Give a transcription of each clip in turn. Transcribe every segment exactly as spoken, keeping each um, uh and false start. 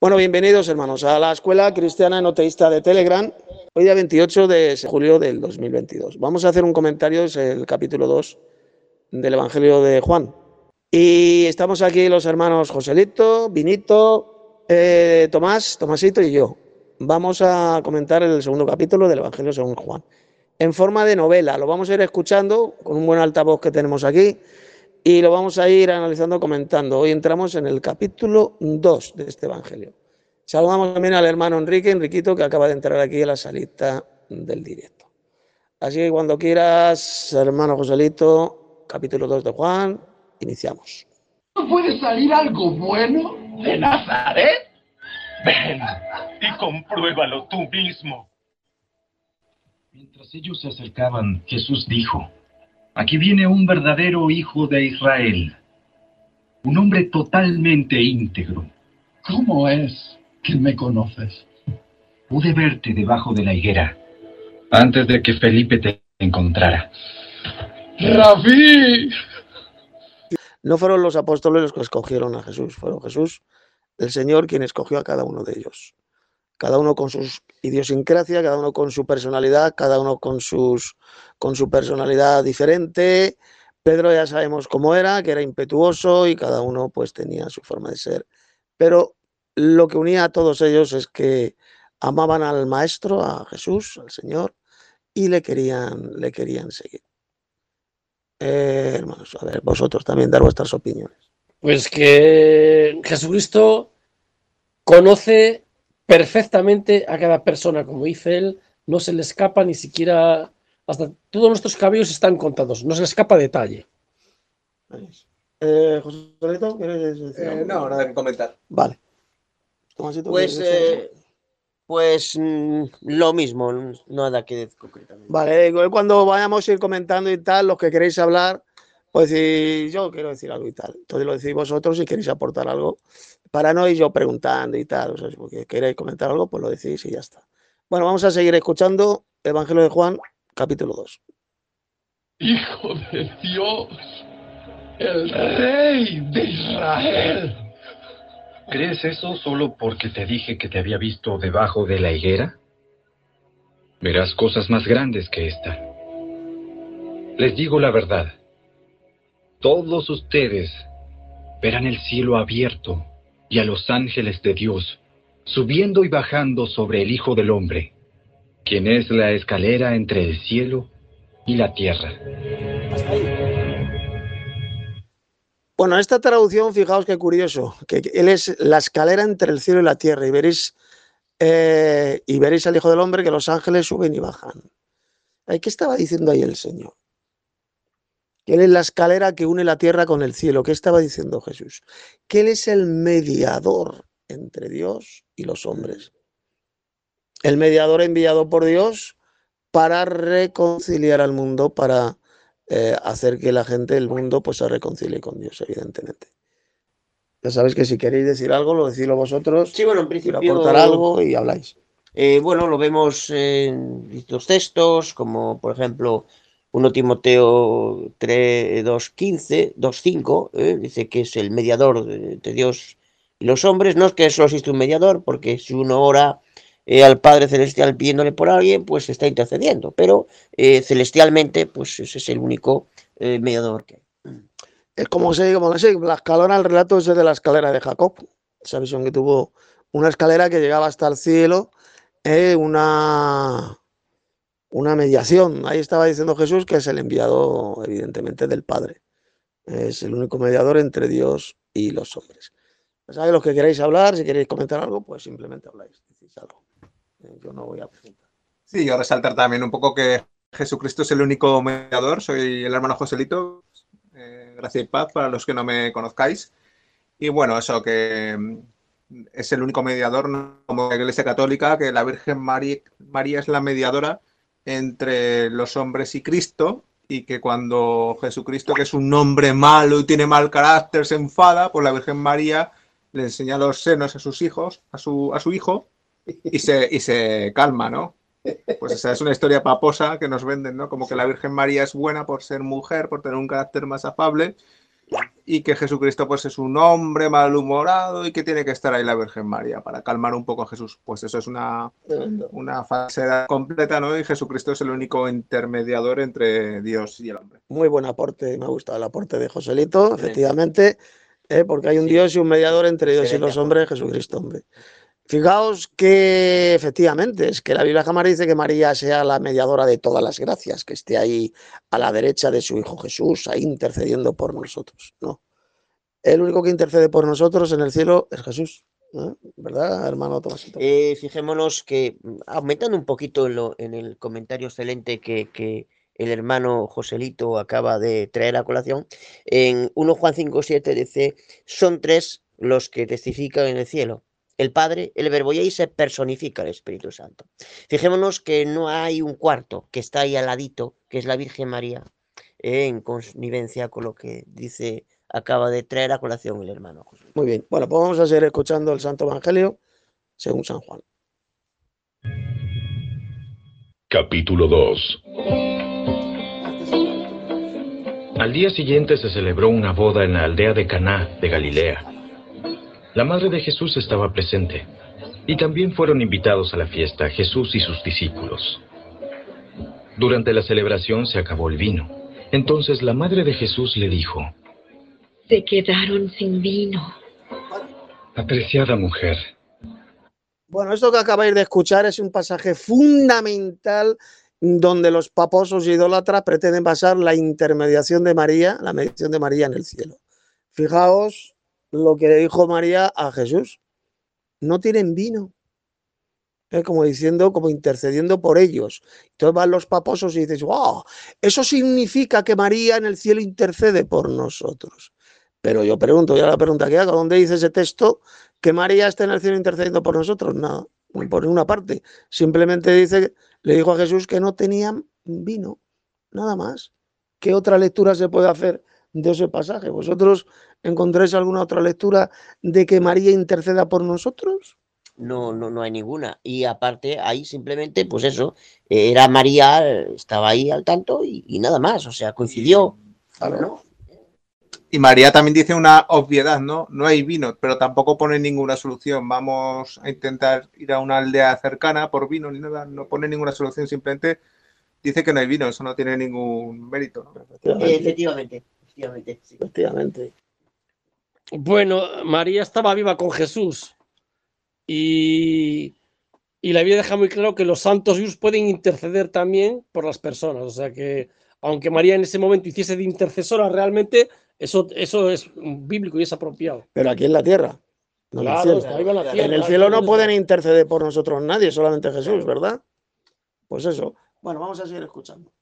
Bueno, bienvenidos hermanos a la Escuela Cristiana Enoteísta de Telegram, hoy día veintiocho de julio del dos mil veintidós. Vamos a hacer un comentario, es el capítulo dos del Evangelio de Juan. Y estamos aquí los hermanos Joselito, Vinito, eh, Tomás, Tomasito y yo. Vamos a comentar el segundo capítulo del Evangelio según Juan, en forma de novela. Lo vamos a ir escuchando con un buen altavoz que tenemos aquí y lo vamos a ir analizando, comentando. Hoy entramos en el capítulo dos de este Evangelio. Saludamos también al hermano Enrique, Enriquito, que acaba de entrar aquí a la salita del directo. Así que cuando quieras, hermano Joselito, capítulo dos de Juan, iniciamos. ¿No puede salir algo bueno de Nazaret? Ven y compruébalo tú mismo. Mientras ellos se acercaban, Jesús dijo: aquí viene un verdadero hijo de Israel, un hombre totalmente íntegro. ¿Cómo es que me conoces? Pude verte debajo de la higuera, antes de que Felipe te encontrara. ¡Rabí! No fueron los apóstoles los que escogieron a Jesús, fueron Jesús, el Señor, quien escogió a cada uno de ellos. Cada uno con su idiosincrasia, cada uno con su personalidad, cada uno con, sus, con su personalidad diferente. Pedro ya sabemos cómo era, que era impetuoso y cada uno pues tenía su forma de ser. Pero lo que unía a todos ellos es que amaban al Maestro, a Jesús, al Señor, y le querían, le querían seguir. Eh, hermanos, a ver, vosotros también dar vuestras opiniones. Pues que Jesucristo conoce perfectamente a cada persona, como dice él, no se le escapa ni siquiera, hasta todos nuestros cabellos están contados, no se le escapa detalle. Eh, Joselito, ¿quieres decir algo? Eh, no, nada que comentar. Vale. Tomasito, Pues, ¿quieres decir algo? eh, pues mm, lo mismo, nada que decir concretamente. Vale, eh, cuando vayamos a ir comentando y tal, los que queréis hablar, pues decir, yo quiero decir algo y tal. Entonces lo decís vosotros si queréis aportar algo, para no ir yo preguntando y tal. O sea, si porque queréis comentar algo, pues lo decís y ya está. Bueno, vamos a seguir escuchando Evangelio de Juan, capítulo dos. Hijo de Dios, el Rey de Israel. ¿Crees eso solo porque te dije que te había visto debajo de la higuera? Verás cosas más grandes que esta. Les digo la verdad. Todos ustedes verán el cielo abierto y a los ángeles de Dios subiendo y bajando sobre el Hijo del Hombre, quien es la escalera entre el cielo y la tierra. Hasta ahí. Bueno, esta traducción, fijaos qué curioso, que él es la escalera entre el cielo y la tierra, y veréis, eh, y veréis al Hijo del Hombre que los ángeles suben y bajan. ¿Qué estaba diciendo ahí el Señor? Que Él es la escalera que une la tierra con el cielo. ¿Qué estaba diciendo Jesús? Que Él es el mediador entre Dios y los hombres. El mediador enviado por Dios para reconciliar al mundo, para eh, hacer que la gente del mundo pues se reconcilie con Dios, evidentemente. Ya sabéis que si queréis decir algo, lo decís vosotros. Sí, bueno, en principio aportar algo y habláis. Eh, bueno, lo vemos en distintos textos, como por ejemplo primero Timoteo tres, dos, quince, dos, cinco, ¿eh? Dice que es el mediador de, de Dios y los hombres. No es que solo existe un mediador, porque si uno ora eh, al Padre Celestial pidiéndole por alguien, pues está intercediendo, pero eh, celestialmente, pues ese es el único eh, mediador que hay. Es como se como se la escalera, el relato ese de la escalera de Jacob, esa visión que tuvo, una escalera que llegaba hasta el cielo, eh, una, una mediación. Ahí estaba diciendo Jesús que es el enviado, evidentemente, del Padre. Es el único mediador entre Dios y los hombres. ¿Sabéis? Los que queréis hablar, si queréis comentar algo, pues simplemente habláis, decís algo. Eh, yo no voy a preguntar. Sí, yo resaltar también un poco que Jesucristo es el único mediador. Soy el hermano Joselito. Eh, gracia y paz para los que no me conozcáis. Y bueno, eso que es el único mediador, ¿no? Como la Iglesia Católica, que la Virgen María, María es la mediadora entre los hombres y Cristo, y que cuando Jesucristo, que es un hombre malo y tiene mal carácter, se enfada, pues la Virgen María le enseña los senos a sus hijos, a su, a su hijo, y se, y se calma, ¿no? Pues esa es una historia paposa que nos venden, ¿no? Como que la Virgen María es buena por ser mujer, por tener un carácter más afable, y que Jesucristo pues es un hombre malhumorado y que tiene que estar ahí la Virgen María para calmar un poco a Jesús. Pues eso es una, una falsedad completa, ¿no? Y Jesucristo es el único intermediador entre Dios y el hombre. Muy buen aporte, me ha gustado el aporte de Joselito, efectivamente, eh, porque hay un sí. Dios y un mediador entre Dios y los hombres, Jesucristo, hombre. Fijaos que efectivamente es que la Biblia jamás dice que María sea la mediadora de todas las gracias, que esté ahí a la derecha de su Hijo Jesús, ahí intercediendo por nosotros. No. El único que intercede por nosotros en el cielo es Jesús. ¿Eh? ¿Verdad, hermano Tomasito? Eh, fijémonos que, aumentando un poquito en, lo, en el comentario excelente que, que el hermano Joselito acaba de traer a colación, en primero Juan cinco siete dice, son tres los que testifican en el cielo. El Padre, el Verbo, y ahí se personifica el Espíritu Santo. Fijémonos que no hay un cuarto que está ahí al ladito, que es la Virgen María, eh, en connivencia con lo que dice, acaba de traer a colación el hermano José. Muy bien, bueno, pues vamos a seguir escuchando el Santo Evangelio según San Juan. Capítulo dos. Al día siguiente se celebró una boda en la aldea de Caná de Galilea. La madre de Jesús estaba presente, y también fueron invitados a la fiesta Jesús y sus discípulos. Durante la celebración se acabó el vino. Entonces la madre de Jesús le dijo, se quedaron sin vino. Apreciada mujer. Bueno, esto que acabáis de escuchar es un pasaje fundamental donde los paposos idólatras pretenden basar la intermediación de María, la mediación de María en el cielo. Fijaos lo que le dijo María a Jesús, no tienen vino, ¿eh? Como diciendo, como intercediendo por ellos. Entonces van los paposos y dices, wow, eso significa que María en el cielo intercede por nosotros. Pero yo pregunto, ya la pregunta que hago, ¿dónde dice ese texto que María está en el cielo intercediendo por nosotros? Nada, no, por ninguna parte. Simplemente dice, le dijo a Jesús que no tenían vino, nada más. ¿Qué otra lectura se puede hacer de ese pasaje? ¿Vosotros encontráis alguna otra lectura de que María interceda por nosotros? No, no, no hay ninguna. Y aparte, ahí simplemente, pues eso, era María, estaba ahí al tanto y, y nada más, o sea, coincidió. Claro, ¿no? Y María también dice una obviedad, ¿no? No hay vino, pero tampoco pone ninguna solución. Vamos a intentar ir a una aldea cercana por vino ni nada, no pone ninguna solución, simplemente dice que no hay vino, eso no tiene ningún mérito, ¿no? Efectivamente, efectivamente, efectivamente, sí. Efectivamente. Bueno, María estaba viva con Jesús y, y la Biblia deja muy claro que los santos vivos pueden interceder también por las personas, o sea que aunque María en ese momento hiciese de intercesora, realmente eso, eso es bíblico y es apropiado. Pero aquí en la tierra. No claro, en el cielo. está viva en la tierra. En el cielo no pueden interceder por nosotros nadie, solamente Jesús, ¿verdad? Pues eso. Bueno, vamos a seguir escuchando.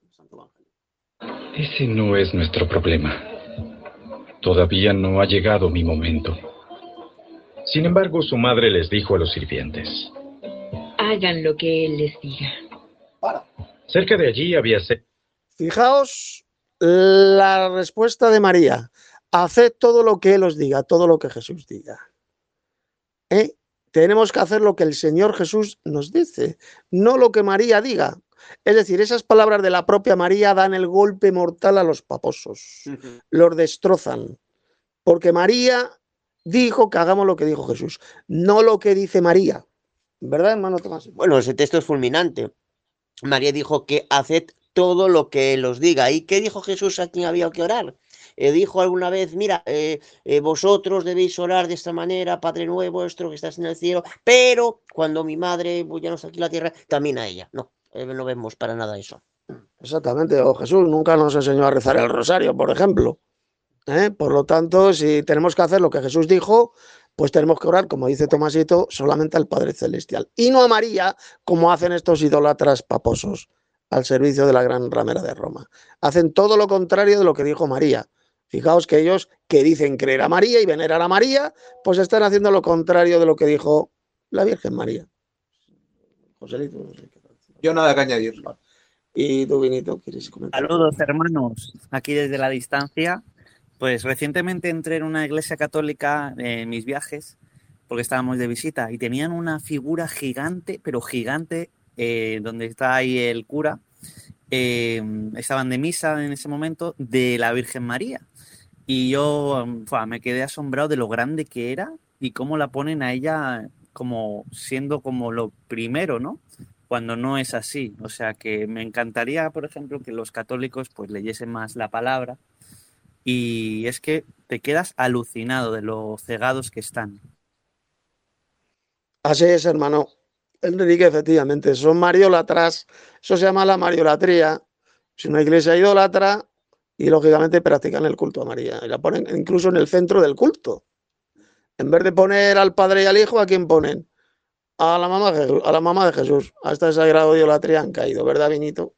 Ese no es nuestro problema. Todavía no ha llegado mi momento. Sin embargo, su madre les dijo a los sirvientes, hagan lo que él les diga. Para. Cerca de allí había... Se... Fijaos la respuesta de María. Haced todo lo que él os diga, todo lo que Jesús diga. ¿Eh? Tenemos que hacer lo que el Señor Jesús nos dice, no lo que María diga. Es decir, esas palabras de la propia María dan el golpe mortal a los paposos, uh-huh. Los destrozan, porque María dijo que hagamos lo que dijo Jesús, no lo que dice María. ¿Verdad, hermano Tomás? Bueno, ese texto es fulminante. María dijo que haced todo lo que él os diga. ¿Y qué dijo Jesús a quien había que orar? Eh, dijo alguna vez, mira, eh, eh, vosotros debéis orar de esta manera, Padre nuestro que estás en el cielo, pero cuando mi madre, pues ya no está aquí en la tierra, también a ella. No, eh, no vemos para nada eso. Exactamente, o Jesús nunca nos enseñó a rezar el rosario, por ejemplo. ¿Eh? Por lo tanto, si tenemos que hacer lo que Jesús dijo, pues tenemos que orar, como dice Tomasito, solamente al Padre Celestial. Y no a María, como hacen estos idólatras paposos al servicio de la gran ramera de Roma. Hacen todo lo contrario de lo que dijo María. Fijaos que ellos que dicen creer a María y venerar a María, pues están haciendo lo contrario de lo que dijo la Virgen María. Joselito, no sé qué tal. Yo nada que añadir. ¿Y tú, Vinito, quieres comentar? Saludos, hermanos, aquí desde la distancia. Pues recientemente entré en una iglesia católica en mis viajes, porque estábamos de visita, y tenían una figura gigante, pero gigante, eh, donde está ahí el cura. Eh, estaban de misa en ese momento, de la Virgen María. Y yo um, fua, me quedé asombrado de lo grande que era y cómo la ponen a ella como siendo como lo primero, ¿no? Cuando no es así. O sea que me encantaría, por ejemplo, que los católicos pues leyesen más la palabra, y es que te quedas alucinado de lo cegados que están. Así es, hermano. Enrique, efectivamente, son mariólatras. Eso se llama la mariolatría. Es una iglesia idólatra y, lógicamente, practican el culto a María. Y la ponen incluso en el centro del culto. En vez de poner al Padre y al Hijo, ¿a quién ponen? A la mamá de Jesús, a la mamá de Jesús. Hasta ese grado de idolatría han caído, ¿verdad, Vinito?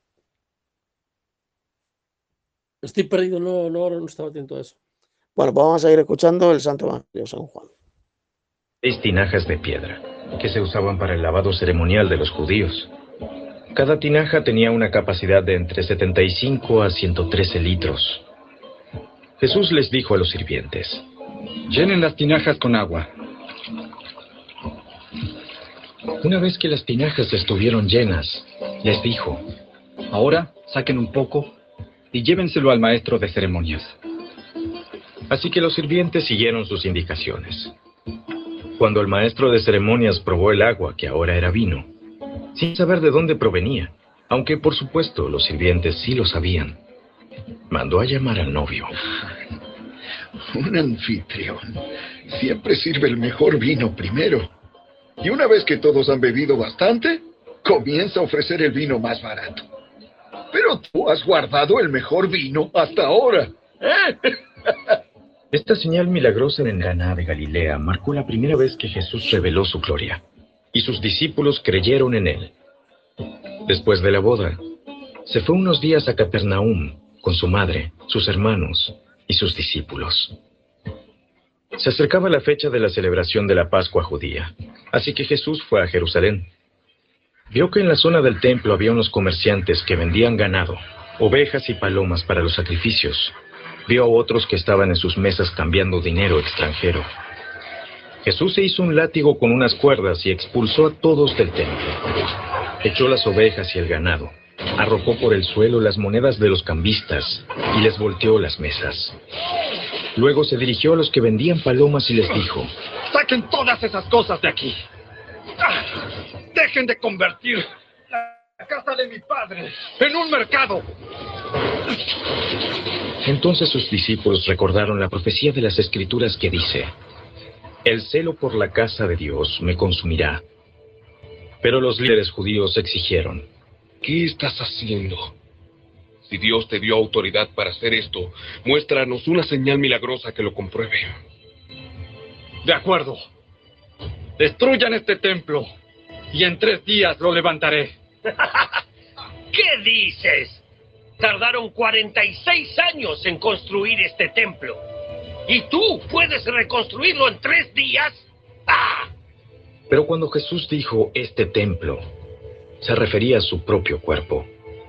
Estoy perdido, no, no, no estaba atento a eso. Bueno, pues vamos a ir escuchando el Santo Evangelio de San Juan. Seis tinajas de piedra, que se usaban para el lavado ceremonial de los judíos. Cada tinaja tenía una capacidad de entre setenta y cinco a ciento trece litros. Jesús les dijo a los sirvientes: llenen las tinajas con agua. Una vez que las tinajas estuvieron llenas, les dijo: ahora saquen un poco y llévenselo al maestro de ceremonias. Así que los sirvientes siguieron sus indicaciones. Cuando el maestro de ceremonias probó el agua, que ahora era vino, sin saber de dónde provenía, aunque por supuesto los sirvientes sí lo sabían, mandó a llamar al novio. Un anfitrión siempre sirve el mejor vino primero. Y una vez que todos han bebido bastante, comienza a ofrecer el vino más barato. Pero tú has guardado el mejor vino hasta ahora. ¿Eh? Esta señal milagrosa en Caná de Galilea marcó la primera vez que Jesús reveló su gloria, y sus discípulos creyeron en él. Después de la boda, se fue unos días a Capernaum con su madre, sus hermanos y sus discípulos. Se acercaba la fecha de la celebración de la Pascua judía, así que Jesús fue a Jerusalén. Vio que en la zona del templo había unos comerciantes que vendían ganado, ovejas y palomas para los sacrificios. Vio a otros que estaban en sus mesas cambiando dinero extranjero. Jesús se hizo un látigo con unas cuerdas y expulsó a todos del templo. Echó las ovejas y el ganado, arrojó por el suelo las monedas de los cambistas y les volteó las mesas. Luego se dirigió a los que vendían palomas y les dijo: ¡saquen todas esas cosas de aquí! ¡Ah! ¡Dejen de convertir la casa de mi padre en un mercado! Entonces sus discípulos recordaron la profecía de las Escrituras que dice: el celo por la casa de Dios me consumirá. Pero los líderes judíos exigieron: ¿qué estás haciendo? Si Dios te dio autoridad para hacer esto, muéstranos una señal milagrosa que lo compruebe. De acuerdo. Destruyan este templo y en tres días lo levantaré. ¿Qué dices? Tardaron cuarenta y seis años en construir este templo. ¿Y tú puedes reconstruirlo en tres días? ¡Ah! Pero cuando Jesús dijo este templo, se refería a su propio cuerpo.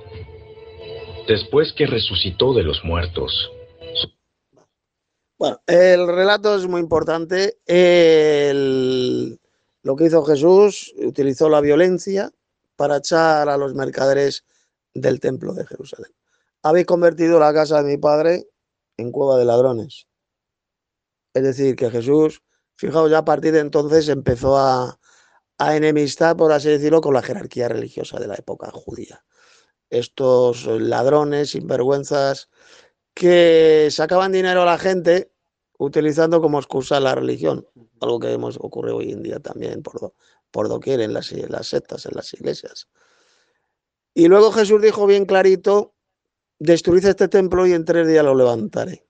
Después que resucitó de los muertos. Su... Bueno, el relato es muy importante. El... Lo que hizo Jesús, utilizó la violencia para echar a los mercaderes del templo de Jerusalén. Habéis convertido la casa de mi padre en cueva de ladrones. Es decir, que Jesús, fijaos, ya a partir de entonces empezó a, a enemistar, por así decirlo, con la jerarquía religiosa de la época judía. Estos ladrones, sinvergüenzas, que sacaban dinero a la gente utilizando como excusa la religión, algo que hemos ocurrido hoy en día también por, do, por doquier en las, en las sectas, en las iglesias. Y luego Jesús dijo bien clarito: destruid este templo y en tres días lo levantaré.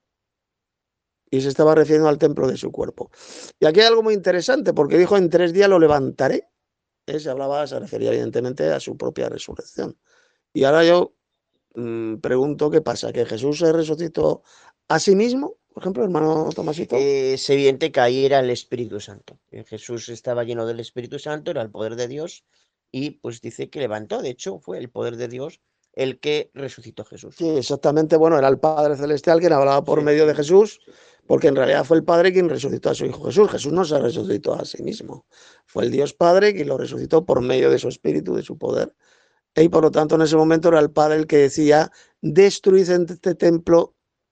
Y se estaba refiriendo al templo de su cuerpo. Y aquí hay algo muy interesante, porque dijo en tres días lo levantaré. ¿Eh? Se hablaba, se refería evidentemente a su propia resurrección. Y ahora yo mmm, pregunto qué pasa, ¿que Jesús se resucitó a sí mismo? Por ejemplo, hermano Tomasito. Eh, es evidente que ahí era el Espíritu Santo. Jesús estaba lleno del Espíritu Santo, era el poder de Dios, y pues dice que levantó, de hecho, fue el poder de Dios el que resucitó a Jesús. Sí, exactamente, bueno, era el Padre Celestial quien hablaba por sí. medio de Jesús, porque en realidad fue el Padre quien resucitó a su Hijo Jesús. Jesús no se resucitó a sí mismo, fue el Dios Padre quien lo resucitó por medio de su Espíritu, de su poder. Y por lo tanto en ese momento era el Padre el que decía: destruid este templo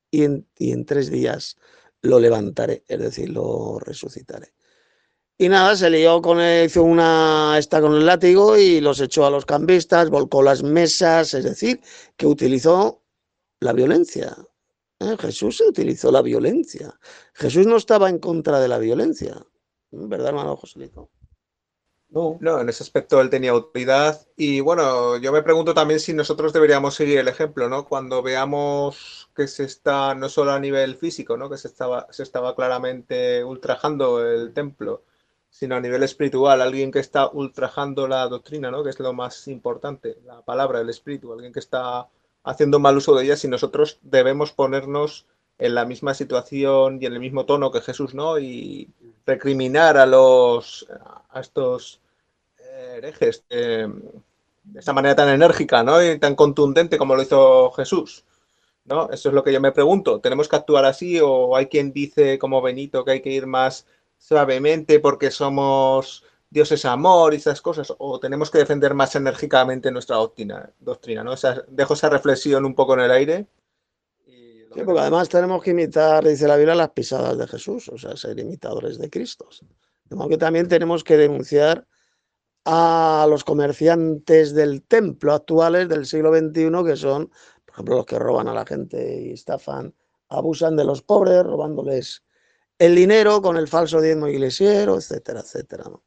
y en, y en tres días lo levantaré, es decir, lo resucitaré. Y nada, se lió con él, hizo una esta con el látigo y los echó a los cambistas, volcó las mesas, es decir, que utilizó la violencia. ¿Eh? Jesús utilizó la violencia. Jesús no estaba en contra de la violencia. ¿Verdad, hermano Joselito? No. No, en ese aspecto él tenía autoridad. Y bueno, yo me pregunto también si nosotros deberíamos seguir el ejemplo, ¿no? Cuando veamos que se está, no solo a nivel físico, ¿no? Que se estaba, se estaba claramente ultrajando el templo, sino a nivel espiritual, alguien que está ultrajando la doctrina, ¿no? Que es lo más importante, la palabra, el espíritu, alguien que está haciendo mal uso de ella, si nosotros debemos ponernos en la misma situación y en el mismo tono que Jesús, ¿no? Y recriminar a los a estos herejes eh, de esa manera tan enérgica, ¿no? Y tan contundente como lo hizo Jesús, ¿no? Eso es lo que yo me pregunto. ¿Tenemos que actuar así o hay quien dice, como Benito, que hay que ir más suavemente porque somos Dios es amor y esas cosas, o tenemos que defender más enérgicamente nuestra doctrina, doctrina, ¿no? O sea, dejo esa reflexión un poco en el aire. Sí, porque además tenemos que imitar, dice la Biblia, las pisadas de Jesús, o sea, ser imitadores de Cristo. De modo que también tenemos que denunciar a los comerciantes del templo actuales del siglo veintiuno, que son, por ejemplo, los que roban a la gente y estafan, abusan de los pobres, robándoles el dinero con el falso diezmo iglesiero, etcétera, etcétera, ¿no?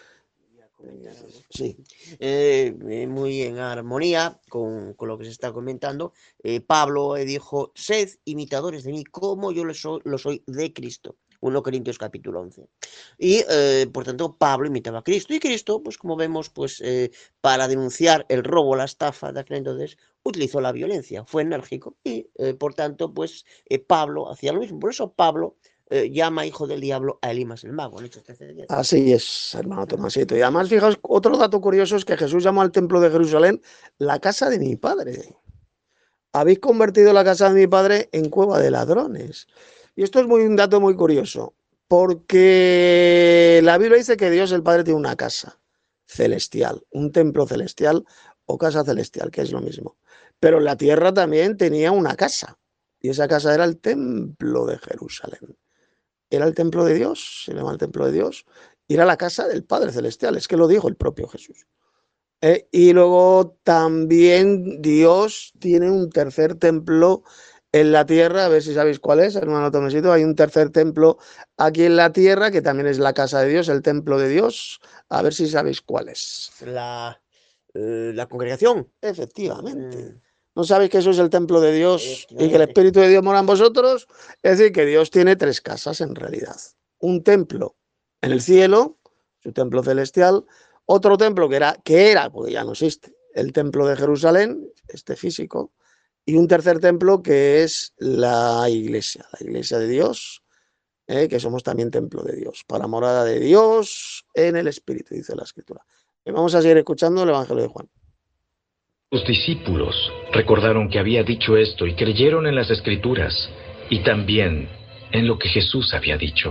Sí, eh, muy en armonía con, con lo que se está comentando. Eh, Pablo eh, dijo, sed imitadores de mí como yo lo soy, lo soy de Cristo. primera Corintios capítulo once. Y, eh, por tanto, Pablo imitaba a Cristo. Y Cristo, pues como vemos, pues eh, para denunciar el robo, la estafa de aquel entonces, utilizó la violencia, fue enérgico. Y, eh, por tanto, pues eh, Pablo hacía lo mismo. Por eso Pablo Eh, llama hijo del diablo a Elimas el mago. En Hechos trece diez. Así es, hermano Tomasito. Y además, fijaos, otro dato curioso es que Jesús llamó al templo de Jerusalén la casa de mi padre. Habéis convertido la casa de mi padre en cueva de ladrones. Y esto es muy, un dato muy curioso, porque la Biblia dice que Dios el Padre tiene una casa celestial, un templo celestial o casa celestial, que es lo mismo. Pero la tierra también tenía una casa, y esa casa era el templo de Jerusalén. Era el templo de Dios, se llama el templo de Dios, y era la casa del Padre Celestial, es que lo dijo el propio Jesús. Eh, y luego también Dios tiene un tercer templo en la tierra, a ver si sabéis cuál es, hermano Tomesito, hay un tercer templo aquí en la tierra, que también es la casa de Dios, el templo de Dios, a ver si sabéis cuál es. La, eh, la congregación. Efectivamente. Mm. ¿No sabéis que eso es el templo de Dios y que el Espíritu de Dios mora en vosotros? Es decir, que Dios tiene tres casas en realidad. Un templo en el cielo, su templo celestial, otro templo que era, que era, porque ya no existe, el templo de Jerusalén, este físico, y un tercer templo que es la iglesia, la iglesia de Dios, eh, que somos también templo de Dios, para morada de Dios en el Espíritu, dice la Escritura. Y vamos a seguir escuchando el Evangelio de Juan. Los discípulos recordaron que había dicho esto y creyeron en las Escrituras y también en lo que Jesús había dicho.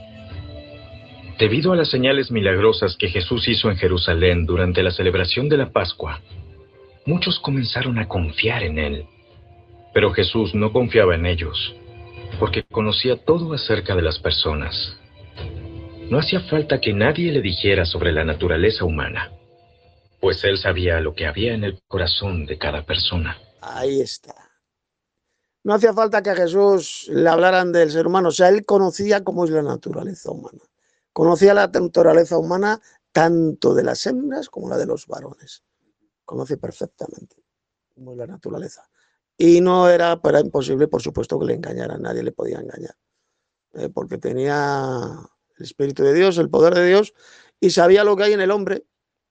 Debido a las señales milagrosas que Jesús hizo en Jerusalén durante la celebración de la Pascua, muchos comenzaron a confiar en él. Pero Jesús no confiaba en ellos, porque conocía todo acerca de las personas. No hacía falta que nadie le dijera sobre la naturaleza humana, pues él sabía lo que había en el corazón de cada persona. Ahí está. No hacía falta que a Jesús le hablaran del ser humano, o sea, él conocía cómo es la naturaleza humana. Conocía la naturaleza humana tanto de las hembras como la de los varones. Conoce perfectamente cómo es la naturaleza. Y no era, era imposible, por supuesto, que le engañara, nadie le podía engañar. Eh, porque tenía el Espíritu de Dios, el poder de Dios, y sabía lo que hay en el hombre.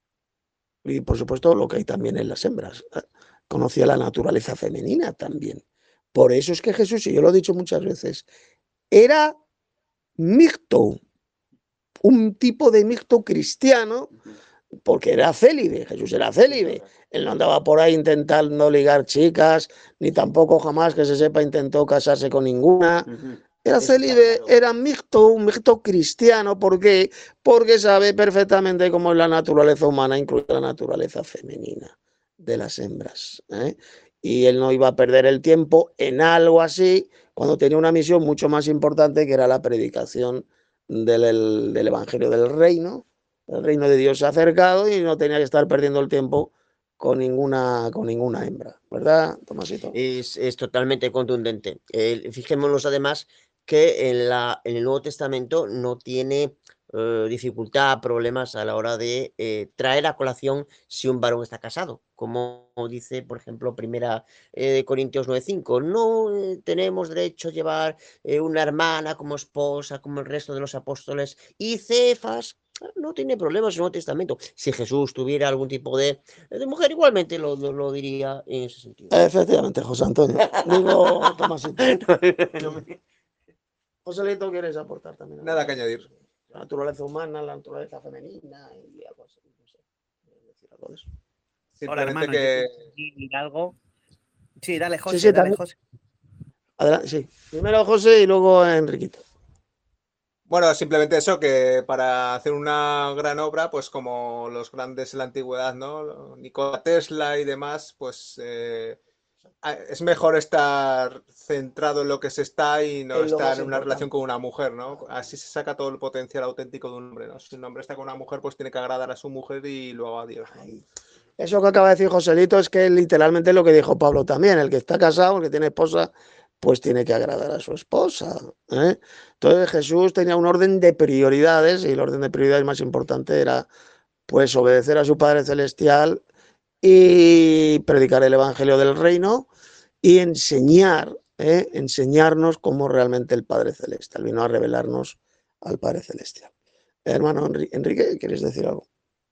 Y por supuesto lo que hay también en las hembras. Conocía la naturaleza femenina también. Por eso es que Jesús, y yo lo he dicho muchas veces, era mixto, un tipo de mixto cristiano, porque era célibe, Jesús era célibe. Él no andaba por ahí intentando ligar chicas, ni tampoco jamás que se sepa intentó casarse con ninguna. Era célibe, era mixto, un mixto cristiano. ¿Por qué? Porque sabe perfectamente cómo es la naturaleza humana, incluida la naturaleza femenina de las hembras, ¿eh? Y él no iba a perder el tiempo en algo así cuando tenía una misión mucho más importante, que era la predicación del, del Evangelio del Reino. El reino de Dios se ha acercado y no tenía que estar perdiendo el tiempo con ninguna, con ninguna hembra, ¿verdad, Tomasito? Es, es totalmente contundente. Eh, fijémonos además que en, la, en el Nuevo Testamento no tiene eh, dificultad, problemas a la hora de eh, traer a colación si un varón está casado, como dice, por ejemplo, primera eh, Corintios nueve cinco. No eh, tenemos derecho a llevar eh, una hermana como esposa, como el resto de los apóstoles, y Cefas no tiene problemas en el Nuevo Testamento. Si Jesús tuviera algún tipo de, de mujer, igualmente lo, lo, lo diría en ese sentido. Efectivamente, José Antonio. Digo, Tomasito. Joselito, ¿quieres aportar también? Nada que añadir. La naturaleza humana, la naturaleza femenina y algo así. No sé. Decir algo de eso. Hola, hermano. que... ¿Y algo? Sí, dale, José, Sí, sí, dale, también. José. Adelante, sí. Primero José y luego Enriquito. Bueno, simplemente eso, que para hacer una gran obra, pues como los grandes en la antigüedad, ¿no? Nikola Tesla y demás, pues eh, es mejor estar centrado en lo que se está y no Es lo estar más en una importante. relación con una mujer, ¿no? Así se saca todo el potencial auténtico de un hombre, ¿no? Si un hombre está con una mujer, pues tiene que agradar a su mujer y luego a Dios, ¿no? Eso que acaba de decir Joselito es que literalmente es lo que dijo Pablo también. El que está casado, el que tiene esposa, pues tiene que agradar a su esposa, ¿eh? Entonces Jesús tenía un orden de prioridades y el orden de prioridades más importante era pues obedecer a su Padre Celestial y predicar el Evangelio del Reino y enseñar, ¿eh? enseñarnos cómo realmente el Padre Celestial vino a revelarnos al Padre Celestial. Hermano Enrique, ¿quieres decir algo?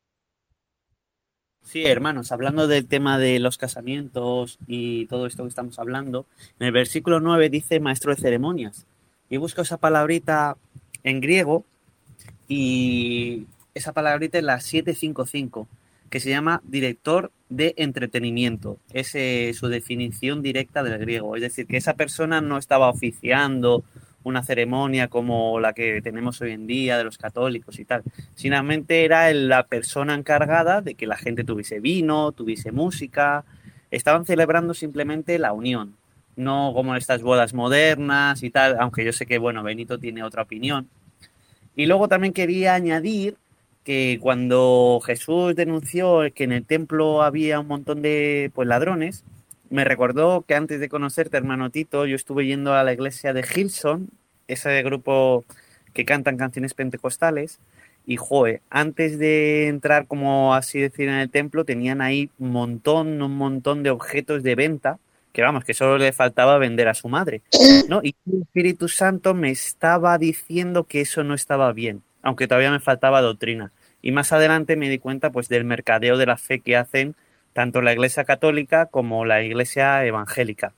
Sí, hermanos, hablando del tema de los casamientos y todo esto que estamos hablando, en el versículo nueve dice maestro de ceremonias. Y busco esa palabrita en griego y esa palabrita es la siete cinco cinco, que se llama director de entretenimiento. Es eh, su definición directa del griego. Es decir, que esa persona no estaba oficiando una ceremonia como la que tenemos hoy en día de los católicos y tal. Simplemente era la persona encargada de que la gente tuviese vino, tuviese música. Estaban celebrando simplemente la unión, no como estas bodas modernas y tal, aunque yo sé que, bueno, Benito tiene otra opinión. Y luego también quería añadir que cuando Jesús denunció que en el templo había un montón de pues, ladrones, me recordó que antes de conocerte, hermano Tito, yo estuve yendo a la iglesia de Hillsong, ese grupo que cantan canciones pentecostales, y joe, antes de entrar, como así decir, en el templo, tenían ahí un montón, un montón de objetos de venta, que vamos, que solo le faltaba vender a su madre, ¿no? Y el Espíritu Santo me estaba diciendo que eso no estaba bien, aunque todavía me faltaba doctrina. Y más adelante me di cuenta pues del mercadeo de la fe que hacen tanto la Iglesia Católica como la Iglesia Evangélica.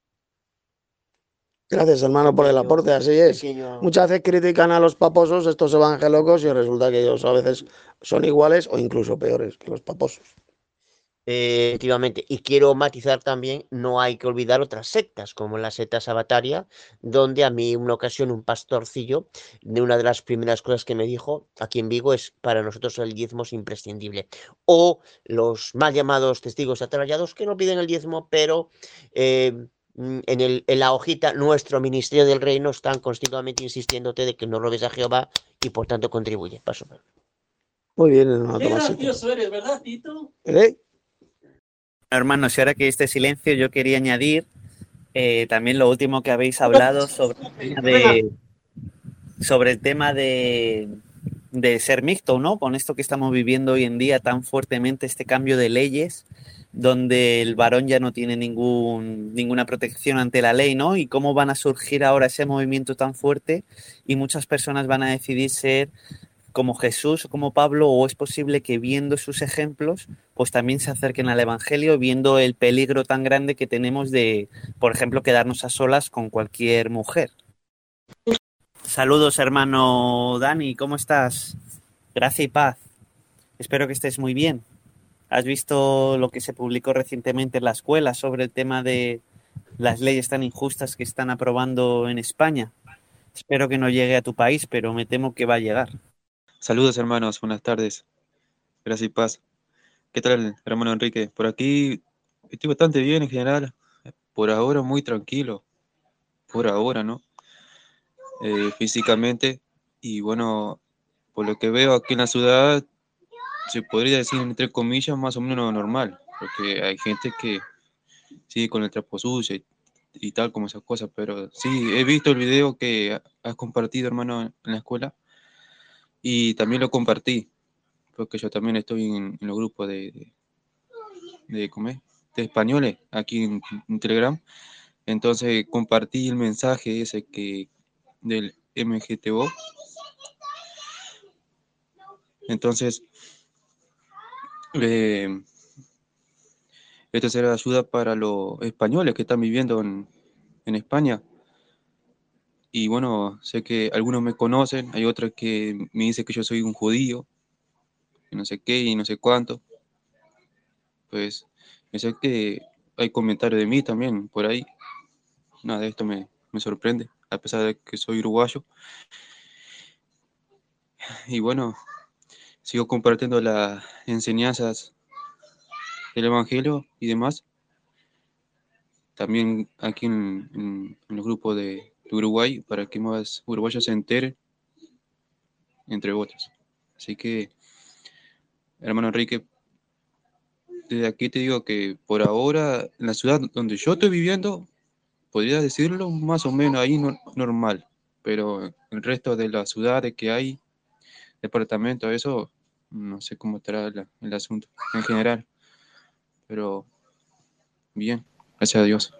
Gracias, hermano, por el aporte, así es. Pequeño... Muchas veces critican a los paposos, estos evangelocos, y resulta que ellos a veces son iguales o incluso peores que los paposos. Eh, efectivamente, y quiero matizar también, no hay que olvidar otras sectas, como la secta sabataria, donde a mí una ocasión un pastorcillo, de una de las primeras cosas que me dijo aquí en Vigo es, para nosotros el diezmo es imprescindible. O los mal llamados testigos atrallados que no piden el diezmo, pero eh, en, el, en la hojita nuestro ministerio del reino están continuamente insistiéndote de que no robes a Jehová y por tanto contribuye. Paso. Muy bien, hermano. Qué gracioso eres, ¿verdad, Tito? ¿Eh? Hermanos, y ahora que este silencio, yo quería añadir eh, también lo último que habéis hablado sobre el tema de, sobre el tema de, de ser mixto, ¿no? Con esto que estamos viviendo hoy en día tan fuertemente, este cambio de leyes, donde el varón ya no tiene ningún, ninguna protección ante la ley, ¿no? Y cómo van a surgir ahora ese movimiento tan fuerte y muchas personas van a decidir ser como Jesús o como Pablo, o es posible que viendo sus ejemplos, pues también se acerquen al Evangelio, viendo el peligro tan grande que tenemos de, por ejemplo, quedarnos a solas con cualquier mujer. Saludos, hermano Dani, ¿cómo estás? Gracia y paz. Espero que estés muy bien. ¿Has visto lo que se publicó recientemente en la escuela sobre el tema de las leyes tan injustas que están aprobando en España? Espero que no llegue a tu país, pero me temo que va a llegar. Saludos, hermanos, buenas tardes. Gracias y paz. ¿Qué tal, hermano Enrique? Por aquí estoy bastante bien en general. Por ahora muy tranquilo. por ahora, ¿no? Eh, físicamente, y bueno, por lo que veo aquí en la ciudad, se podría decir, entre comillas, más o menos normal, porque hay gente que sigue con el trapo sucio y, y tal, como esas cosas, pero sí, he visto el video que has compartido, hermano, en la escuela, y también lo compartí, porque yo también estoy en, en los grupos de, de, de, ¿cómo es? de españoles, aquí en, en Telegram, entonces compartí el mensaje ese que del M G T O, entonces eh, esto será ayuda para los españoles que están viviendo en, en España. Y bueno, sé que algunos me conocen, hay otros que me dicen que yo soy un judío, y no sé qué y no sé cuánto. Pues yo sé que hay comentarios de mí también por ahí. Nada de esto me, me sorprende, a pesar de que soy uruguayo. Y bueno, sigo compartiendo las enseñanzas del Evangelio y demás. También aquí en, en, en los grupos de, de Uruguay, para que más uruguayos se enteren, entre otros. Así que, hermano Enrique, desde aquí te digo que por ahora, en la ciudad donde yo estoy viviendo, podría decirlo más o menos ahí no, normal, pero el resto de las ciudades que hay, departamentos, eso, no sé cómo estará la, el asunto en general, pero bien, gracias a Dios.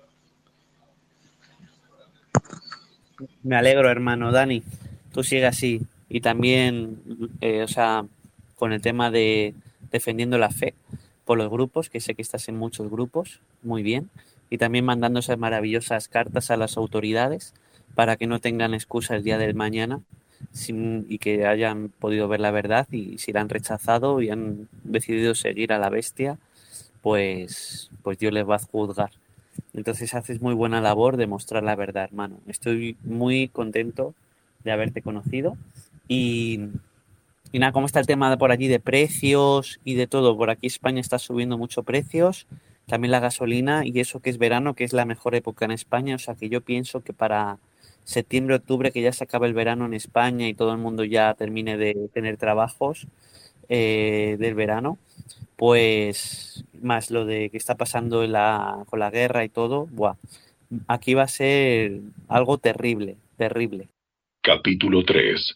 Me alegro, hermano Dani. Tú sigue así. Y también, eh, o sea, con el tema de defendiendo la fe por los grupos, que sé que estás en muchos grupos, muy bien. Y también mandando esas maravillosas cartas a las autoridades para que no tengan excusa el día del mañana sin, y que hayan podido ver la verdad, y si la han rechazado y han decidido seguir a la bestia, pues, pues Dios les va a juzgar. Entonces haces muy buena labor de mostrar la verdad, hermano. Estoy muy contento de haberte conocido. Y, y nada, ¿cómo está el tema de por allí de precios y de todo? Por aquí España está subiendo mucho precios, también la gasolina, y eso que es verano, que es la mejor época en España. O sea que yo pienso que para septiembre, octubre, que ya se acabe el verano en España y todo el mundo ya termine de tener trabajos eh, del verano, pues más lo de que está pasando en la, con la guerra y todo, buah, aquí va a ser algo terrible, terrible. Capítulo tres.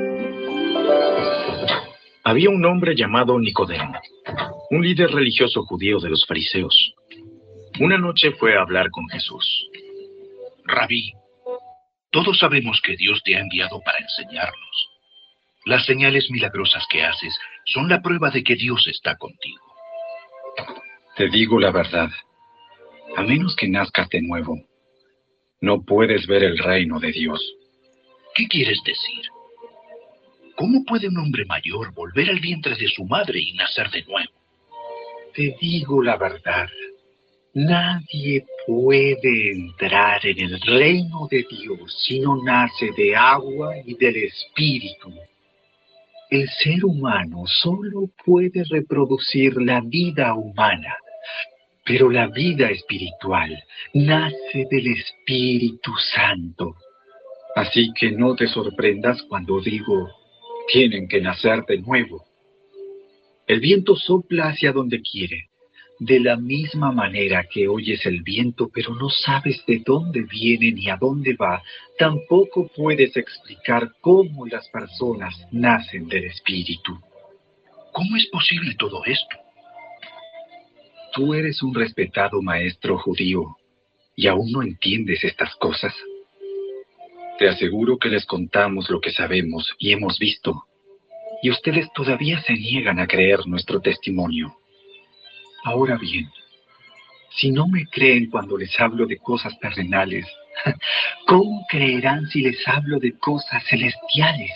Había un hombre llamado Nicodemo, un líder religioso judío de los fariseos. Una noche fue a hablar con Jesús. Rabí, todos sabemos que Dios te ha enviado para enseñarnos. Las señales milagrosas que haces son la prueba de que Dios está contigo. Te digo la verdad, a menos que nazcas de nuevo, no puedes ver el reino de Dios. ¿Qué quieres decir? ¿Cómo puede un hombre mayor volver al vientre de su madre y nacer de nuevo? Te digo la verdad, nadie puede entrar en el reino de Dios si no nace de agua y del Espíritu. El ser humano solo puede reproducir la vida humana, pero la vida espiritual nace del Espíritu Santo. Así que no te sorprendas cuando digo, tienen que nacer de nuevo. El viento sopla hacia donde quiere, de la misma manera que oyes el viento, pero no sabes de dónde viene ni a dónde va. Tampoco puedes explicar cómo las personas nacen del Espíritu. ¿Cómo es posible todo esto? Tú eres un respetado maestro judío y aún no entiendes estas cosas. Te aseguro que les contamos lo que sabemos y hemos visto, y ustedes todavía se niegan a creer nuestro testimonio. Ahora bien, si no me creen cuando les hablo de cosas terrenales, ¿cómo creerán si les hablo de cosas celestiales?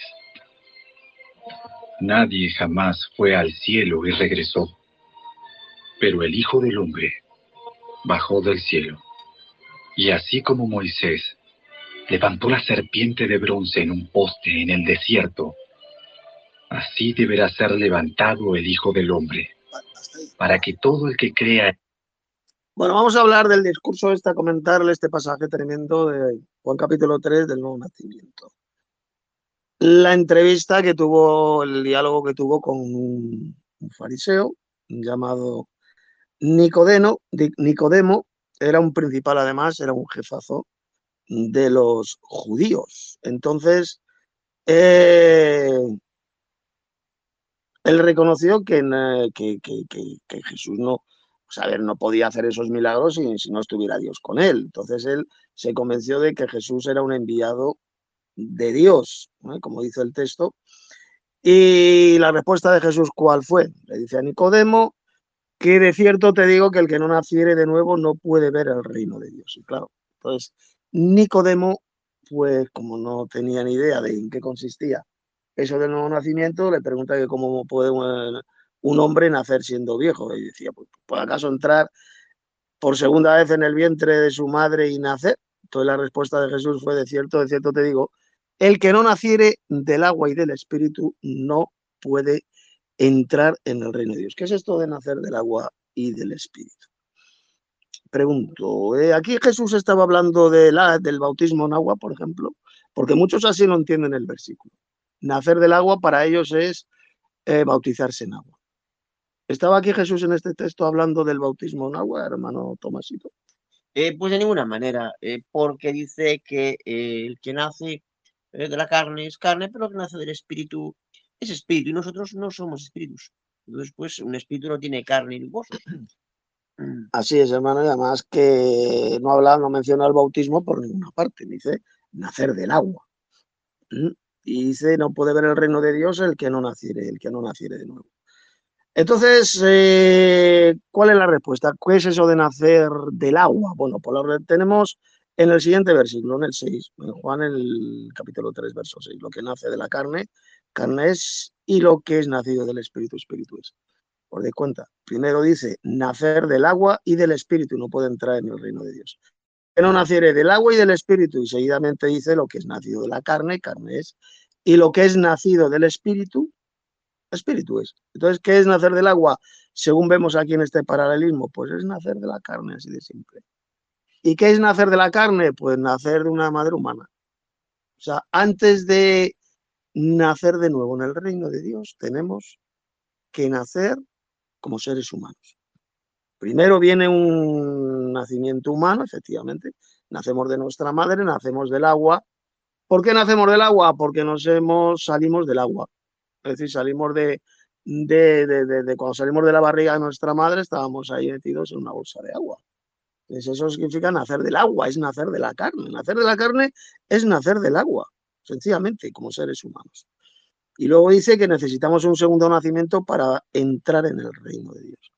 Nadie jamás fue al cielo y regresó, pero el Hijo del Hombre bajó del cielo, y así como Moisés levantó la serpiente de bronce en un poste en el desierto, así deberá ser levantado el Hijo del Hombre, para que todo el que crea... Bueno, vamos a hablar del discurso este, a comentarle este pasaje tremendo de Juan capítulo tres del nuevo nacimiento. La entrevista que tuvo, el diálogo que tuvo con un, un fariseo llamado Nicodemo, Nicodemo, era un principal además, era un jefazo de los judíos. Entonces, eh, él reconoció que, que, que, que, que Jesús no, pues a ver, no podía hacer esos milagros si, si no estuviera Dios con él. Entonces él se convenció de que Jesús era un enviado de Dios, ¿no? Como dice el texto. Y la respuesta de Jesús, ¿cuál fue? Le dice a Nicodemo que de cierto te digo que el que no naciere de nuevo no puede ver el reino de Dios. Y claro, entonces Nicodemo, pues como no tenía ni idea de en qué consistía eso del nuevo nacimiento, le pregunta que cómo puede un, un hombre nacer siendo viejo. Y decía, pues, ¿puede acaso entrar por segunda vez en el vientre de su madre y nacer? Entonces la respuesta de Jesús fue, de cierto, de cierto te digo, el que no naciere del agua y del espíritu no puede entrar en el reino de Dios. ¿Qué es esto de nacer del agua y del espíritu? Pregunto, ¿eh? Aquí Jesús estaba hablando de la, del bautismo en agua, por ejemplo, porque muchos así no entienden el versículo. Nacer del agua para ellos es eh, bautizarse en agua. ¿Estaba aquí Jesús en este texto hablando del bautismo en agua, hermano Tomasito? Eh, pues de ninguna manera, eh, porque dice que eh, el que nace eh, de la carne es carne, pero el que nace del espíritu es espíritu, y nosotros no somos espíritus. Entonces, pues un espíritu no tiene carne ni huesos. Así es, hermano, y además que no habla, no menciona el bautismo por ninguna parte, dice nacer del agua. Y dice, no puede ver el reino de Dios el que no naciere, el que no naciere de nuevo. Entonces, eh, ¿cuál es la respuesta? ¿Qué es eso de nacer del agua? Bueno, pues lo tenemos en el siguiente versículo, en el seis, en Juan, el capítulo tres, verso seis. Lo que nace de la carne, carne es, y lo que es nacido del espíritu, espíritu es. Os dais cuenta, primero dice nacer del agua y del espíritu, no puede entrar en el reino de Dios. Que no naciere del agua y del espíritu, y seguidamente dice lo que es nacido de la carne, carne es, y lo que es nacido del espíritu, espíritu es. Entonces, ¿qué es nacer del agua? Según vemos aquí en este paralelismo, pues es nacer de la carne, así de simple. ¿Y qué es nacer de la carne? Pues nacer de una madre humana. O sea, antes de nacer de nuevo en el reino de Dios, tenemos que nacer como seres humanos. Primero viene un nacimiento humano, efectivamente. Nacemos de nuestra madre, nacemos del agua. ¿Por qué nacemos del agua? Porque nos hemos, salimos del agua. Es decir, salimos de, de, de, de, de cuando salimos de la barriga de nuestra madre, estábamos ahí metidos en una bolsa de agua. Entonces, eso significa nacer del agua, es nacer de la carne. Nacer de la carne es nacer del agua, sencillamente, como seres humanos. Y luego dice que necesitamos un segundo nacimiento para entrar en el reino de Dios.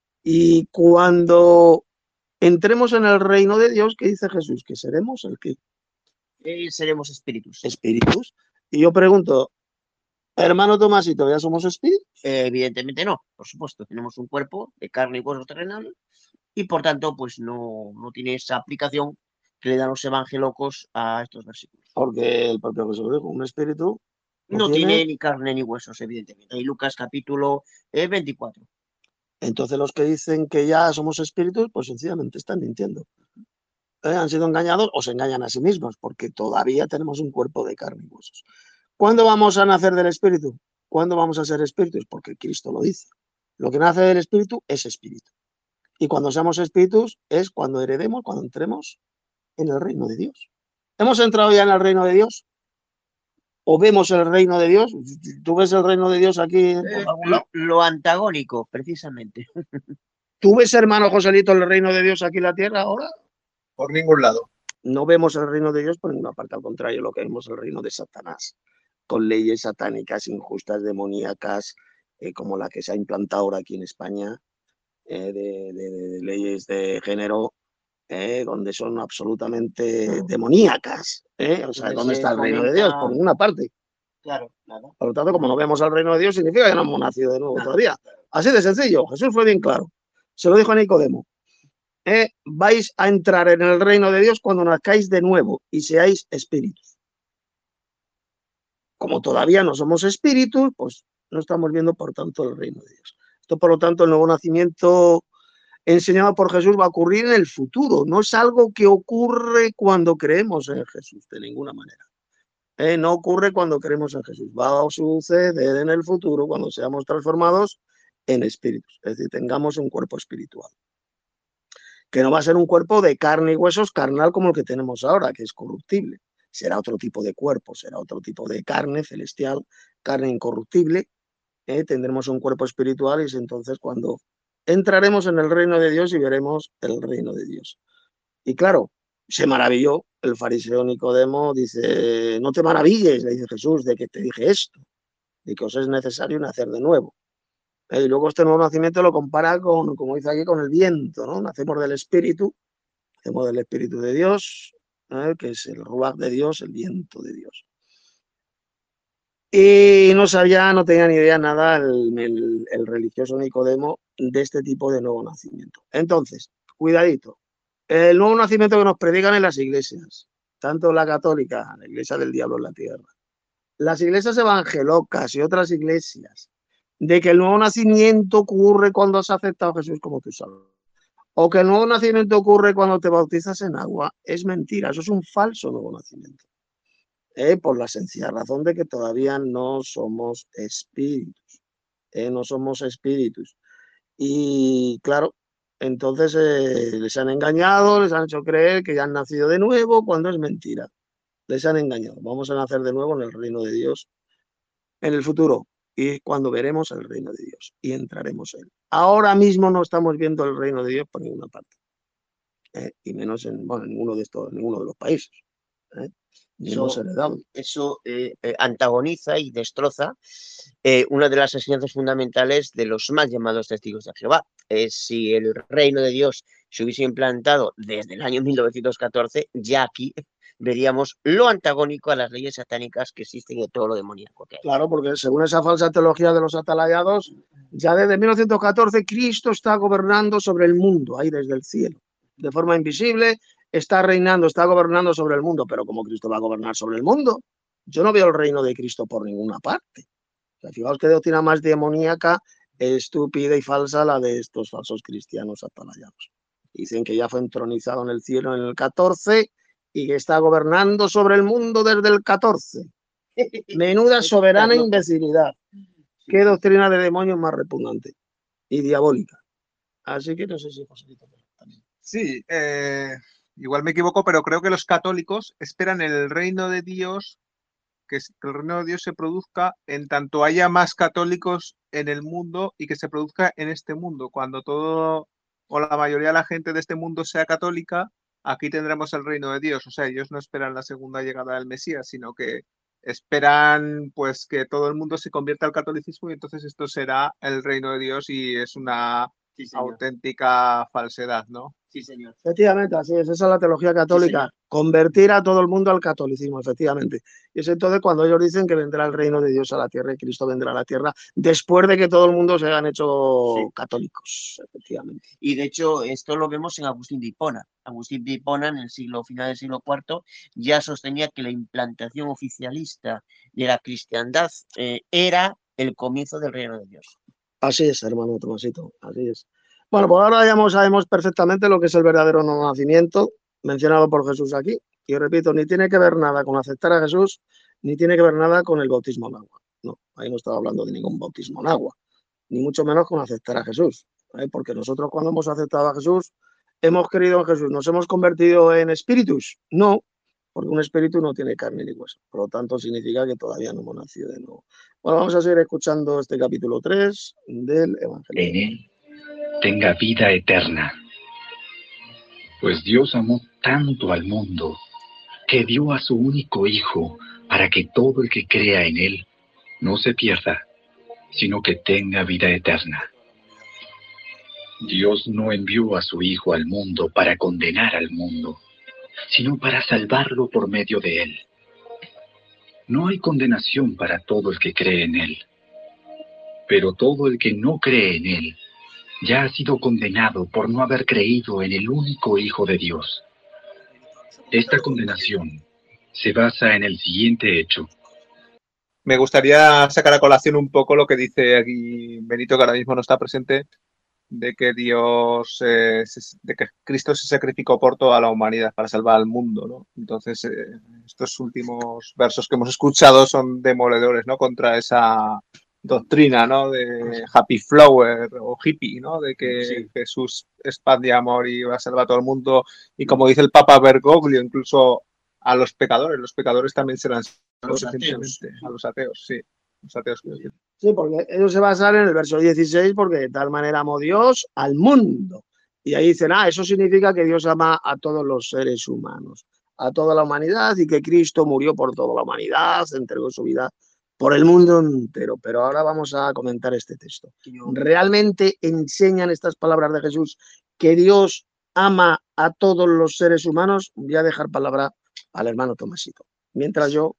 Y cuando entremos en el reino de Dios, ¿qué dice Jesús? Que seremos el qué? Eh, seremos espíritus. Espíritus. Y yo pregunto, hermano Tomasito, ¿ya somos espíritus? Eh, evidentemente no, por supuesto. Tenemos un cuerpo de carne y hueso terrenal y por tanto, pues no, no tiene esa aplicación que le dan los evangelocos a estos versículos. Porque el propio Jesús dijo, un espíritu no, no tiene... tiene ni carne ni huesos, evidentemente. Hay Lucas capítulo eh, veinticuatro. Entonces los que dicen que ya somos espíritus, pues sencillamente están mintiendo. ¿Eh? Han sido engañados o se engañan a sí mismos, porque todavía tenemos un cuerpo de carne y huesos. ¿Cuándo vamos a nacer del espíritu? ¿Cuándo vamos a ser espíritus? Porque Cristo lo dice. Lo que nace del espíritu es espíritu. Y cuando seamos espíritus es cuando heredemos, cuando entremos en el reino de Dios. ¿Hemos entrado ya en el reino de Dios? ¿O vemos el reino de Dios? ¿Tú ves el reino de Dios aquí por eh, algún lado? Lo, lo antagónico, precisamente. ¿Tú ves, hermano Joselito, el reino de Dios aquí en la tierra ahora? Por ningún lado. No vemos el reino de Dios por ninguna parte, al contrario, lo que vemos es el reino de Satanás, con leyes satánicas, injustas, demoníacas, eh, como la que se ha implantado ahora aquí en España, eh, de, de, de leyes de género, eh, donde son absolutamente demoníacas. Eh, o sea, ¿dónde está el reino de Dios? Por ninguna parte. Claro, claro. Por lo tanto, como no vemos al reino de Dios, significa que no hemos nacido de nuevo claro, todavía. Claro. Así de sencillo. Jesús fue bien claro. Se lo dijo a Nicodemo. Eh, vais a entrar en el reino de Dios cuando nazcáis de nuevo y seáis espíritus. Como todavía no somos espíritus, pues no estamos viendo, por tanto, el reino de Dios. Esto, por lo tanto, el nuevo nacimiento enseñado por Jesús va a ocurrir en el futuro, no es algo que ocurre cuando creemos en Jesús, de ninguna manera. Eh, no ocurre cuando creemos en Jesús, va a suceder en el futuro cuando seamos transformados en espíritus, es decir, tengamos un cuerpo espiritual. Que no va a ser un cuerpo de carne y huesos carnal como el que tenemos ahora, que es corruptible. Será otro tipo de cuerpo, será otro tipo de carne celestial, carne incorruptible. Eh, tendremos un cuerpo espiritual y es entonces cuando entraremos en el reino de Dios y veremos el reino de Dios. Y claro, se maravilló el fariseo Nicodemo, dice, no te maravilles, le dice Jesús, de que te dije esto, de que os es necesario nacer de nuevo. Eh, y luego este nuevo nacimiento lo compara con, como dice aquí, con el viento, ¿no? Nacemos del Espíritu, nacemos del Espíritu de Dios, ¿eh? Que es el ruaj de Dios, el viento de Dios. Y no sabía, no tenía ni idea nada el, el, el religioso Nicodemo de este tipo de nuevo nacimiento. Entonces, cuidadito, el nuevo nacimiento que nos predican en las iglesias, tanto la católica, la iglesia del diablo en la tierra, las iglesias evangelocas y otras iglesias, de que el nuevo nacimiento ocurre cuando has aceptado a Jesús como tu Salvador, o que el nuevo nacimiento ocurre cuando te bautizas en agua, es mentira, eso es un falso nuevo nacimiento. Eh, por la sencilla razón de que todavía no somos espíritus, eh, no somos espíritus. Y claro, entonces eh, les han engañado, les han hecho creer que ya han nacido de nuevo, cuando es mentira. Les han engañado. Vamos a nacer de nuevo en el reino de Dios en el futuro y cuando veremos el reino de Dios y entraremos en él. Ahora mismo no estamos viendo el reino de Dios por ninguna parte, eh, y menos en, bueno, en ninguno de estos, en ninguno de los países. Eh. Eso, eso eh, eh, antagoniza y destroza eh, una de las enseñanzas fundamentales de los más llamados testigos de Jehová. Eh, si el reino de Dios se hubiese implantado desde el año mil novecientos catorce, ya aquí veríamos lo antagónico a las leyes satánicas que existen y de todo lo demoníaco que hay. Claro, porque según esa falsa teología de los atalayados, ya desde mil novecientos catorce Cristo está gobernando sobre el mundo, ahí desde el cielo, de forma invisible. Está reinando, está gobernando sobre el mundo, pero como Cristo va a gobernar sobre el mundo, yo no veo el reino de Cristo por ninguna parte. O sea, fijaos qué doctrina más demoníaca, estúpida y falsa la de estos falsos cristianos atalayados. Dicen que ya fue entronizado en el cielo en el catorce y que está gobernando sobre el mundo desde el catorce. Menuda soberana imbecilidad. Qué doctrina de demonios más repugnante y diabólica. Así que no sé si Joselito también. Sí, eh... igual me equivoco, pero creo que los católicos esperan el reino de Dios, que el reino de Dios se produzca en tanto haya más católicos en el mundo y que se produzca en este mundo. Cuando todo o la mayoría de la gente de este mundo sea católica, aquí tendremos el reino de Dios. O sea, ellos no esperan la segunda llegada del Mesías, sino que esperan pues que todo el mundo se convierta al catolicismo y entonces esto será el reino de Dios y es una sí, auténtica falsedad, ¿no? Sí, señor. Efectivamente, así es, esa es la teología católica, sí, convertir a todo el mundo al catolicismo, efectivamente. Y es entonces cuando ellos dicen que vendrá el reino de Dios a la tierra y Cristo vendrá a la tierra después de que todo el mundo se hayan hecho sí. católicos, efectivamente. Y de hecho, esto lo vemos en Agustín de Hipona. Agustín de Hipona, en el siglo final del siglo cuarto, ya sostenía que la implantación oficialista de la cristiandad eh, era el comienzo del reino de Dios. Así es, hermano Tomasito, así es. Bueno, pues ahora ya sabemos perfectamente lo que es el verdadero nuevo nacimiento, mencionado por Jesús aquí. Y repito, ni tiene que ver nada con aceptar a Jesús, ni tiene que ver nada con el bautismo en agua. No, ahí no estaba hablando de ningún bautismo en agua, ni mucho menos con aceptar a Jesús. ¿eh? Porque nosotros cuando hemos aceptado a Jesús, hemos creído en Jesús, ¿nos hemos convertido en espíritus? No, porque un espíritu no tiene carne ni hueso. Por lo tanto, significa que todavía no hemos nacido de nuevo. Bueno, vamos a seguir escuchando este capítulo tres del Evangelio. En él tenga vida eterna. Pues Dios amó tanto al mundo que dio a su único Hijo para que todo el que crea en él no se pierda, sino que tenga vida eterna. Dios no envió a su Hijo al mundo para condenar al mundo, sino para salvarlo por medio de él. No hay condenación para todo el que cree en él, pero todo el que no cree en él ya ha sido condenado por no haber creído en el único Hijo de Dios. Esta condenación se basa en el siguiente hecho. Me gustaría sacar a colación un poco lo que dice aquí Benito, que ahora mismo no está presente, de que Dios, eh, se, de que Cristo se sacrificó por toda la humanidad para salvar al mundo, ¿no? Entonces, eh, estos últimos versos que hemos escuchado son demoledores, ¿no? Contra esa doctrina, ¿no? De happy flower o hippie, ¿no? De que sí. Jesús es paz de amor y va a salvar a todo el mundo. Y como dice el Papa Bergoglio, incluso a los pecadores, los pecadores también serán salvos, recientemente, a los ateos, sí. Los ateos, sí. Sí, porque ellos se basan en el verso dieciséis, porque de tal manera amó Dios al mundo. Y ahí dicen, ah, eso significa que Dios ama a todos los seres humanos, a toda la humanidad, y que Cristo murió por toda la humanidad, se entregó su vida por el mundo entero. Pero ahora vamos a comentar este texto. ¿Realmente enseñan estas palabras de Jesús que Dios ama a todos los seres humanos? Voy a dejar palabra al hermano Tomasito. Mientras yo...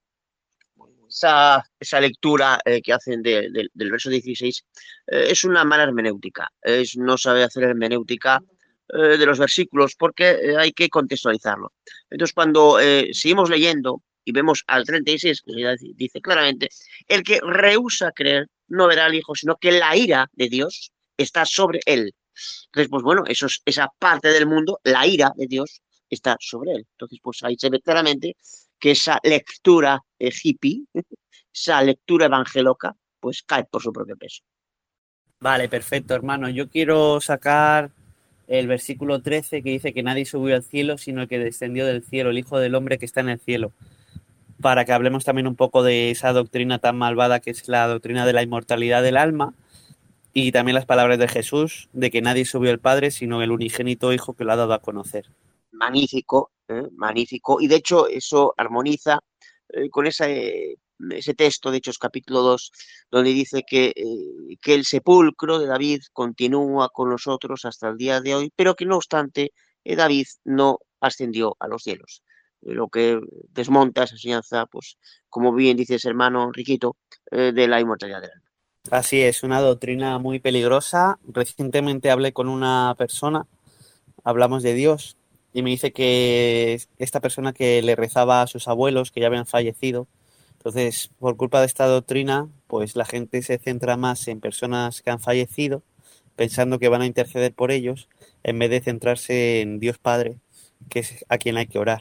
Esa, esa lectura eh, que hacen de, de, del verso dieciséis eh, es una mala hermenéutica, es no saber hacer hermenéutica eh, de los versículos porque eh, hay que contextualizarlo. Entonces, cuando eh, seguimos leyendo y vemos al treinta y seis, dice claramente, el que rehúsa creer no verá al Hijo, sino que la ira de Dios está sobre él. Entonces, pues bueno, eso es, esa parte del mundo, la ira de Dios está sobre él. Entonces, pues ahí se ve claramente que esa lectura eh, hippie, esa lectura evangeloca, pues cae por su propio peso. Vale, perfecto, hermano. Yo quiero sacar el versículo trece que dice que nadie subió al cielo, sino el que descendió del cielo, el Hijo del Hombre que está en el cielo, para que hablemos también un poco de esa doctrina tan malvada que es la doctrina de la inmortalidad del alma, y también las palabras de Jesús, de que nadie subió al Padre, sino el unigénito Hijo que lo ha dado a conocer. Magnífico, ¿eh? magnífico, y de hecho eso armoniza eh, con esa, eh, ese texto de Hechos capítulo dos, donde dice que, eh, que el sepulcro de David continúa con nosotros hasta el día de hoy, pero que no obstante eh, David no ascendió a los cielos, eh, lo que desmonta esa enseñanza, pues como bien dices, hermano Riquito, eh, de la inmortalidad del alma. Así es, una doctrina muy peligrosa. Recientemente hablé con una persona, hablamos de Dios, y me dice que esta persona que le rezaba a sus abuelos que ya habían fallecido, entonces por culpa de esta doctrina pues la gente se centra más en personas que han fallecido pensando que van a interceder por ellos en vez de centrarse en Dios Padre, que es a quien hay que orar.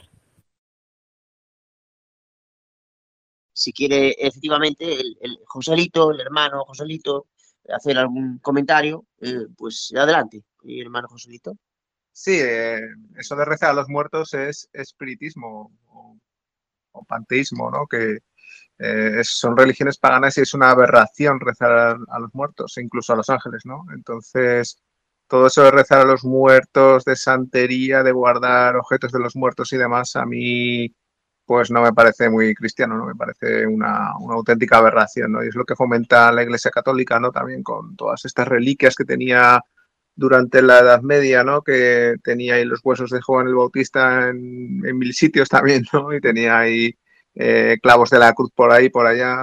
Si quiere efectivamente el, el Joselito, el hermano Joselito, hacer algún comentario, eh, pues adelante, el hermano Joselito. Sí, eh, eso de rezar a los muertos es espiritismo o, o panteísmo, ¿no? Que eh, es, son religiones paganas y es una aberración rezar a, a los muertos, incluso a los ángeles, ¿no? Entonces, todo eso de rezar a los muertos, de santería, de guardar objetos de los muertos y demás, a mí pues no me parece muy cristiano, ¿no? Me parece una, una auténtica aberración, ¿no? Y es lo que fomenta la Iglesia Católica, ¿no? También con todas estas reliquias que tenía durante la Edad Media, ¿no? Que tenía ahí los huesos de Juan el Bautista en, en mil sitios también, ¿no? Y tenía ahí eh, clavos de la cruz por ahí, por allá.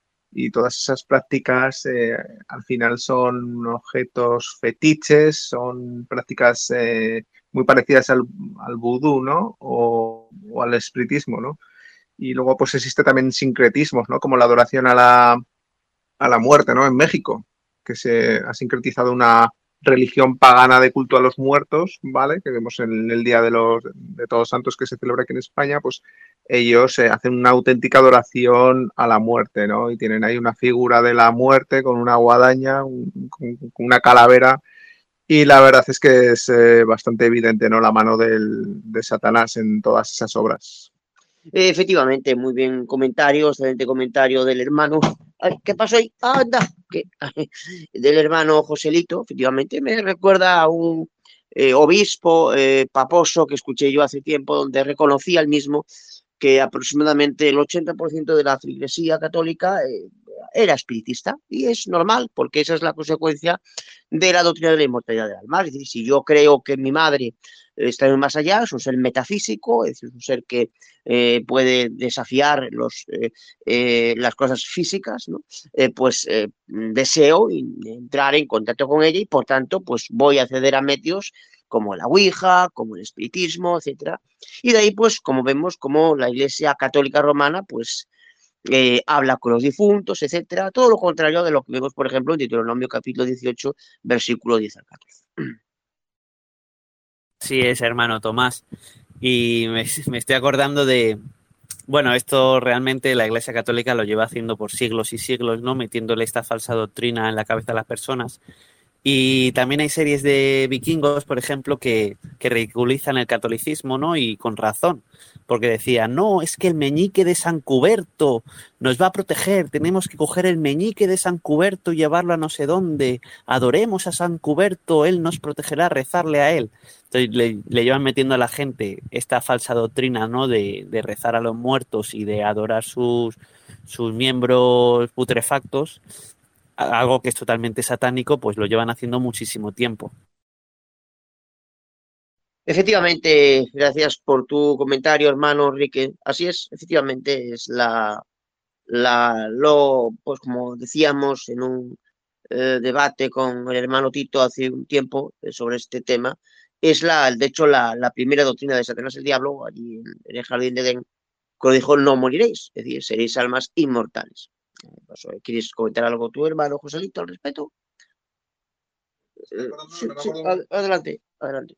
Y todas esas prácticas eh, al final son objetos fetiches, son prácticas eh, muy parecidas al, al vudú, ¿no? O, o al espiritismo, ¿no? Y luego pues existe también sincretismos, ¿no? Como la adoración a la, a la muerte, ¿no? En México, que se ha sincretizado una religión pagana de culto a los muertos, ¿vale? Que vemos en el Día de los de Todos Santos que se celebra aquí en España, pues ellos eh, hacen una auténtica adoración a la muerte, ¿no? Y tienen ahí una figura de la muerte con una guadaña, un, con, con una calavera, y la verdad es que es eh, bastante evidente, ¿no? La mano del, de Satanás en todas esas obras. Efectivamente, muy bien comentario, excelente comentario del hermano. Ay, ¿qué pasó ahí? Anda, ¿qué? Del hermano Joselito, efectivamente, me recuerda a un eh, obispo eh, paposo que escuché yo hace tiempo, donde reconocía el mismo que aproximadamente el ochenta por ciento de la Iglesia católica eh, era espiritista, y es normal, porque esa es la consecuencia de la doctrina de la inmortalidad del alma. Es decir, si yo creo que mi madre está en el más allá, es un ser metafísico, es decir, un ser que eh, puede desafiar los, eh, eh, las cosas físicas, ¿no? eh, pues eh, deseo entrar en contacto con ella y por tanto pues voy a acceder a medios como la Ouija, como el espiritismo, etcétera. Y de ahí pues como vemos como la Iglesia Católica Romana pues eh, habla con los difuntos, etcétera. Todo lo contrario de lo que vemos, por ejemplo, en Deuteronomio capítulo dieciocho, versículo diez al catorce. Sí es, hermano Tomás. Y me, me estoy acordando de, bueno, esto realmente la Iglesia Católica lo lleva haciendo por siglos y siglos, ¿no? Metiéndole esta falsa doctrina en la cabeza de las personas. Y también hay series de vikingos, por ejemplo, que, que ridiculizan el catolicismo, ¿no? Y con razón, porque decían, no, es que el meñique de San Cuberto nos va a proteger, tenemos que coger el meñique de San Cuberto y llevarlo a no sé dónde, adoremos a San Cuberto, él nos protegerá, rezarle a él. Entonces le, le llevan metiendo a la gente esta falsa doctrina, ¿no? De, de rezar a los muertos y de adorar sus, sus miembros putrefactos, algo que es totalmente satánico, pues lo llevan haciendo muchísimo tiempo. Efectivamente, gracias por tu comentario, hermano Enrique. Así es, efectivamente, es la, la, lo, pues como decíamos en un eh, debate con el hermano Tito hace un tiempo eh, sobre este tema, es la, de hecho, la, la primera doctrina de Satanás el Diablo, allí en, en el jardín de Edén, cuando dijo, no moriréis, es decir, seréis almas inmortales. ¿Quieres comentar algo tú, hermano Joselito, al respecto? Eh, sí, sí, ad- adelante, adelante.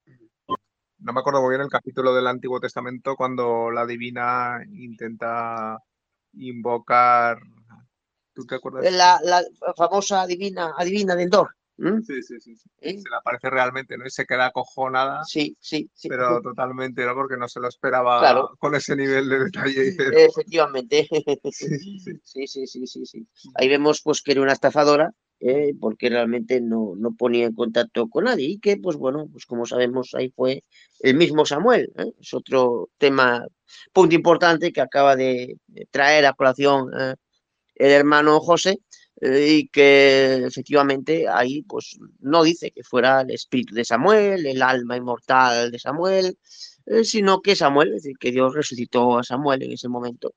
No me acuerdo muy bien el capítulo del Antiguo Testamento cuando la divina intenta invocar. ¿Tú te acuerdas? La, la famosa adivina, adivina de Endor. ¿Mm? Sí, sí, sí, sí. ¿Eh? Se le aparece realmente, ¿no? Y se queda acojonada. Sí, sí, sí. Pero totalmente, ¿no? Porque no se lo esperaba Claro. con ese nivel de detalle. Efectivamente. Sí, sí, sí. Sí, sí, sí, sí, sí. Ahí vemos pues que era una estafadora, eh, porque realmente no, no ponía en contacto con nadie. Y que, pues bueno, pues como sabemos, ahí fue el mismo Samuel. ¿eh? Es otro tema, punto importante que acaba de traer a colación eh, el hermano José, eh, y que efectivamente ahí pues no dice que fuera el espíritu de Samuel, el alma inmortal de Samuel, eh, sino que Samuel, es decir, que Dios resucitó a Samuel en ese momento,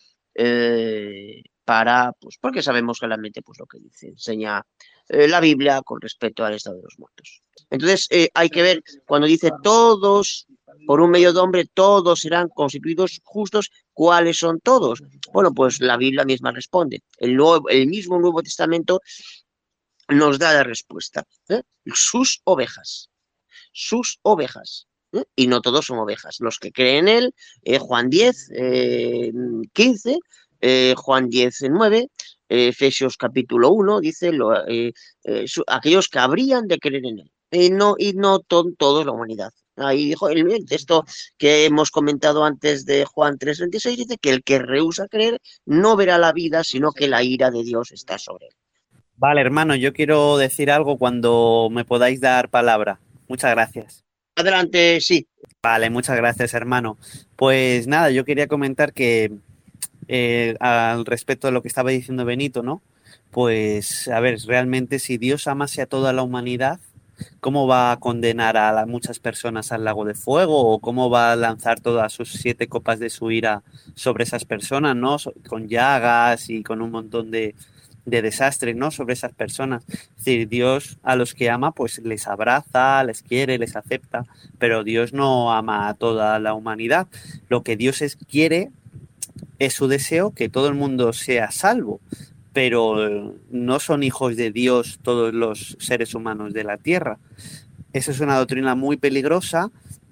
eh, para, pues porque sabemos claramente pues lo que dice, enseña eh, la Biblia con respecto al estado de los muertos. Entonces eh, hay que ver cuando dice todos, por un medio de hombre, todos serán constituidos justos. ¿Cuáles son todos? Bueno, pues la Biblia misma responde. El, nuevo, el mismo Nuevo Testamento nos da la respuesta. ¿eh? Sus ovejas. Sus ovejas. ¿eh? Y no todos son ovejas. Los que creen en él, eh, Juan diez, eh, quince, eh, Juan diez, nueve, eh, Efesios capítulo uno, dice lo, eh, eh, su, aquellos que habrían de creer en él. Y no, y no to, toda la humanidad. Ahí dijo el, el texto que hemos comentado antes de Juan tres veintiséis, dice que el que rehúsa creer no verá la vida, sino que la ira de Dios está sobre él. Vale, hermano, yo quiero decir algo cuando me podáis dar palabra. Muchas gracias. Adelante, sí. Vale, muchas gracias, hermano. Pues nada, yo quería comentar que eh, al respecto de lo que estaba diciendo Benito, ¿no? Pues, a ver, realmente si Dios amase a toda la humanidad, ¿cómo va a condenar a las muchas personas al lago de fuego? ¿O cómo va a lanzar todas sus siete copas de su ira sobre esas personas, ¿no? Con llagas y con un montón de, de desastres, ¿no? Sobre esas personas. Es decir, Dios a los que ama, pues les abraza, les quiere, les acepta, pero Dios no ama a toda la humanidad. Lo que Dios es, quiere es su deseo que todo el mundo sea salvo, pero no son hijos de Dios todos los seres humanos de la tierra. Esa es una doctrina muy peligrosa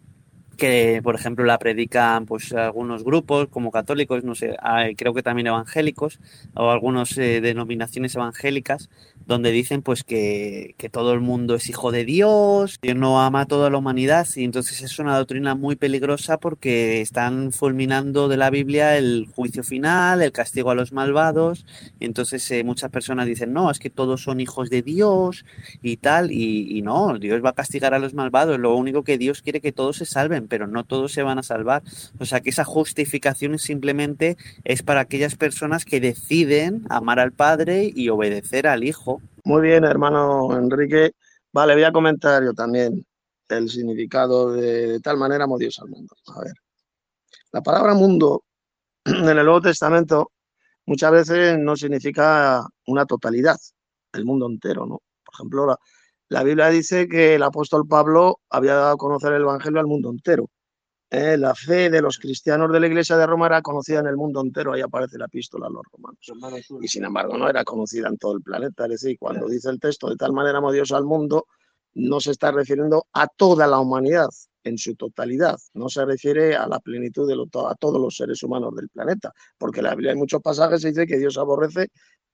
que, por ejemplo, la predican pues algunos grupos como católicos, no sé, creo que también evangélicos o algunas eh, denominaciones evangélicas, donde dicen pues que, que todo el mundo es hijo de Dios, Dios no ama a toda la humanidad, y entonces es una doctrina muy peligrosa porque están fulminando de la Biblia el juicio final, el castigo a los malvados, y entonces eh, muchas personas dicen, no, es que todos son hijos de Dios y tal, y, y no, Dios va a castigar a los malvados, lo único que Dios quiere que todos se salven, pero no todos se van a salvar. O sea que esa justificación simplemente es para aquellas personas que deciden amar al Padre y obedecer al Hijo. Muy bien, hermano Enrique. Vale, voy a comentar yo también el significado de, de tal manera amó Dios al mundo. A ver, la palabra mundo en el Nuevo Testamento muchas veces no significa una totalidad, el mundo entero, ¿no? Por ejemplo, la, la Biblia dice que el apóstol Pablo había dado a conocer el Evangelio al mundo entero. Eh, la fe de los cristianos de la Iglesia de Roma era conocida en el mundo entero, ahí aparece la epístola a los romanos. Y sin embargo no era conocida en todo el planeta. Es decir, cuando dice el texto, de tal manera amó Dios al mundo, no se está refiriendo a toda la humanidad en su totalidad, no se refiere a la plenitud de lo, a todos los seres humanos del planeta, porque en la Biblia hay muchos pasajes que dice que Dios aborrece,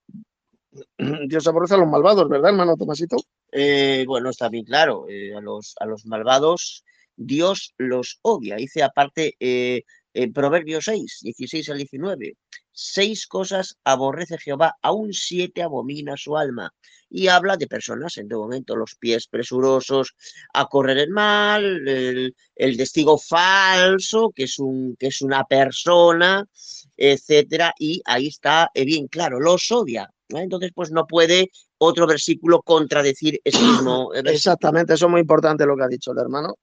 Dios aborrece a los malvados, ¿verdad, hermano Tomasito? Eh, bueno, está bien claro, eh, a, los, a los malvados Dios los odia. Dice aparte eh, en Proverbios seis, dieciséis al diecinueve, seis cosas aborrece Jehová, aún siete abomina su alma. Y habla de personas, en todo momento, los pies presurosos a correr el mal, el, el testigo falso, que es, un, que es una persona, etcétera. Y ahí está eh, bien claro, los odia. ¿eh? Entonces, pues no puede otro versículo contradecir ese mismo versículo. Exactamente, eso es muy importante lo que ha dicho el hermano.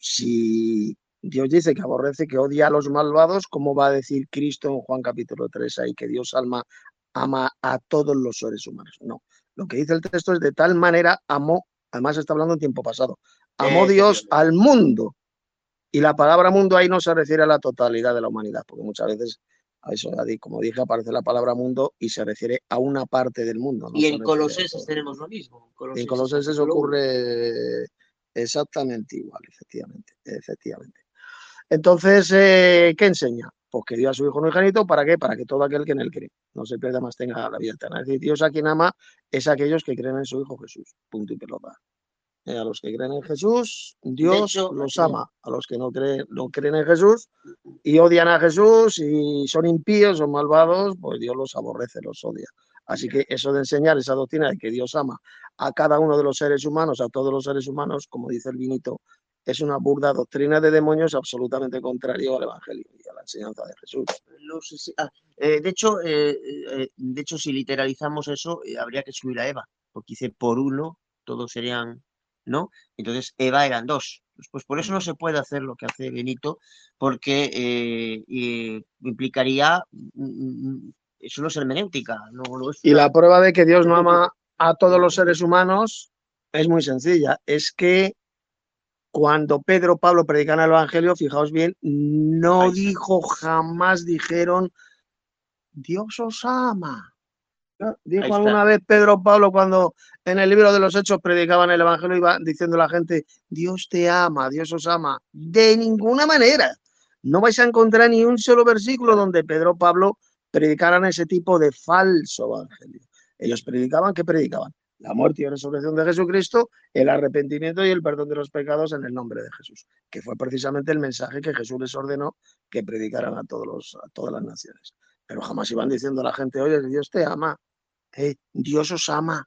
Si Dios dice que aborrece, que odia a los malvados, ¿cómo va a decir Cristo en Juan capítulo tres ahí que Dios alma, ama a todos los seres humanos? No, lo que dice el texto es de tal manera amó, además está hablando en tiempo pasado, amó Eh, Dios al mundo. Y la palabra mundo ahí no se refiere a la totalidad de la humanidad, porque muchas veces, a eso, como dije, aparece la palabra mundo y se refiere a una parte del mundo. No y se en Colosenses tenemos lo mismo. En Colosenses ocurre exactamente igual, efectivamente, efectivamente. Entonces, eh, ¿qué enseña? Pues que dio a su Hijo unigénito, ¿para qué? Para que todo aquel que en él cree no se pierda, más tenga la vida eterna. Es decir, Dios a quien ama es a aquellos que creen en su Hijo Jesús, punto y pelota. Eh, a los que creen en Jesús, Dios hecho, los ama. A los que no creen, no creen en Jesús y odian a Jesús y son impíos, son malvados, pues Dios los aborrece, los odia. Así que eso de enseñar esa doctrina de que Dios ama a cada uno de los seres humanos, a todos los seres humanos, como dice el vinito, es una burda doctrina de demonios absolutamente contrario al Evangelio y a la enseñanza de Jesús. No sé si, ah, eh, de, hecho, eh, eh, de hecho, si literalizamos eso, eh, habría que excluir a Eva, porque dice por uno, todos serían, ¿no? Entonces Eva eran dos. Pues por eso no se puede hacer lo que hace Benito, porque eh, eh, implicaría... Mm, eso no es hermenéutica. No, no es y una... la prueba de que Dios no ama a todos los seres humanos es muy sencilla. Es que cuando Pedro, Pablo predican el Evangelio, fijaos bien, no dijo, jamás dijeron, Dios os ama. Dijo alguna vez Pedro, Pablo, cuando en el libro de los Hechos predicaban el Evangelio, iba diciendo a la gente, Dios te ama, Dios os ama. De ninguna manera. No vais a encontrar ni un solo versículo donde Pedro, Pablo predicaran ese tipo de falso evangelio. Ellos predicaban, ¿qué predicaban? La muerte y resurrección de Jesucristo, el arrepentimiento y el perdón de los pecados en el nombre de Jesús, que fue precisamente el mensaje que Jesús les ordenó que predicaran a, todos los, a todas las naciones. Pero jamás iban diciendo a la gente, oye, Dios te ama, eh, Dios os ama.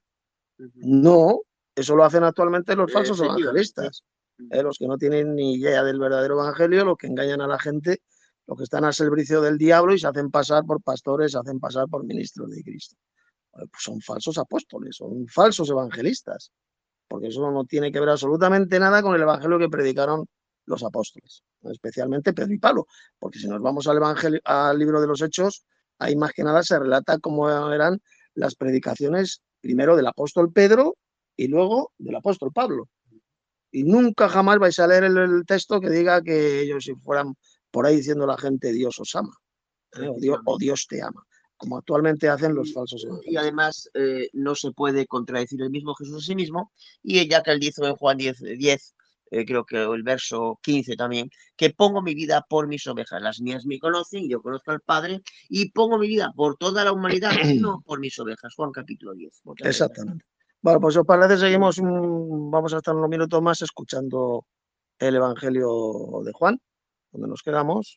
No, eso lo hacen actualmente los falsos evangelistas, eh, los que no tienen ni idea del verdadero evangelio, los que engañan a la gente, los que están al servicio del diablo y se hacen pasar por pastores, se hacen pasar por ministros de Cristo. Pues son falsos apóstoles, son falsos evangelistas, porque eso no tiene que ver absolutamente nada con el evangelio que predicaron los apóstoles, especialmente Pedro y Pablo, porque si nos vamos al evangelio, al libro de los Hechos, ahí más que nada se relata cómo eran las predicaciones primero del apóstol Pedro y luego del apóstol Pablo. Y nunca jamás vais a leer el, el texto que diga que ellos si fueran por ahí diciendo a la gente Dios os ama, ¿eh? o, Dios, o Dios te ama, como actualmente hacen los falsos evangelistas. Y además eh, no se puede contradecir el mismo Jesús a sí mismo, y ya que él dijo en Juan diez, diez eh, creo que el verso quince también, que pongo mi vida por mis ovejas, las mías me conocen, yo conozco al Padre, y pongo mi vida por toda la humanidad, no por mis ovejas. Juan capítulo diez. Exactamente. Bueno, pues os parece, seguimos, un, vamos a estar unos minutos más escuchando el Evangelio de Juan, donde nos quedamos,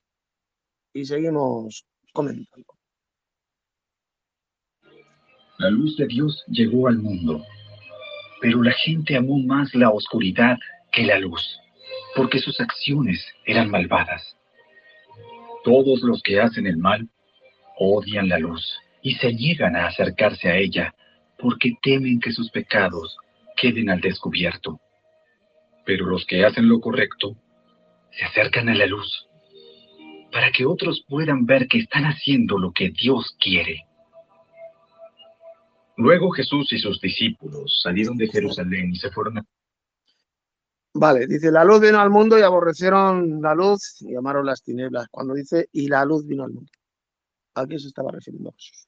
y seguimos comentando. La luz de Dios llegó al mundo, pero la gente amó más la oscuridad que la luz, porque sus acciones eran malvadas. Todos los que hacen el mal odian la luz y se niegan a acercarse a ella, porque temen que sus pecados queden al descubierto. Pero los que hacen lo correcto se acercan a la luz, para que otros puedan ver que están haciendo lo que Dios quiere. Luego Jesús y sus discípulos salieron de Jerusalén y se fueron a... Vale, dice, la luz vino al mundo y aborrecieron la luz y amaron las tinieblas. Cuando dice, y la luz vino al mundo, ¿a qué se estaba refiriendo Jesús?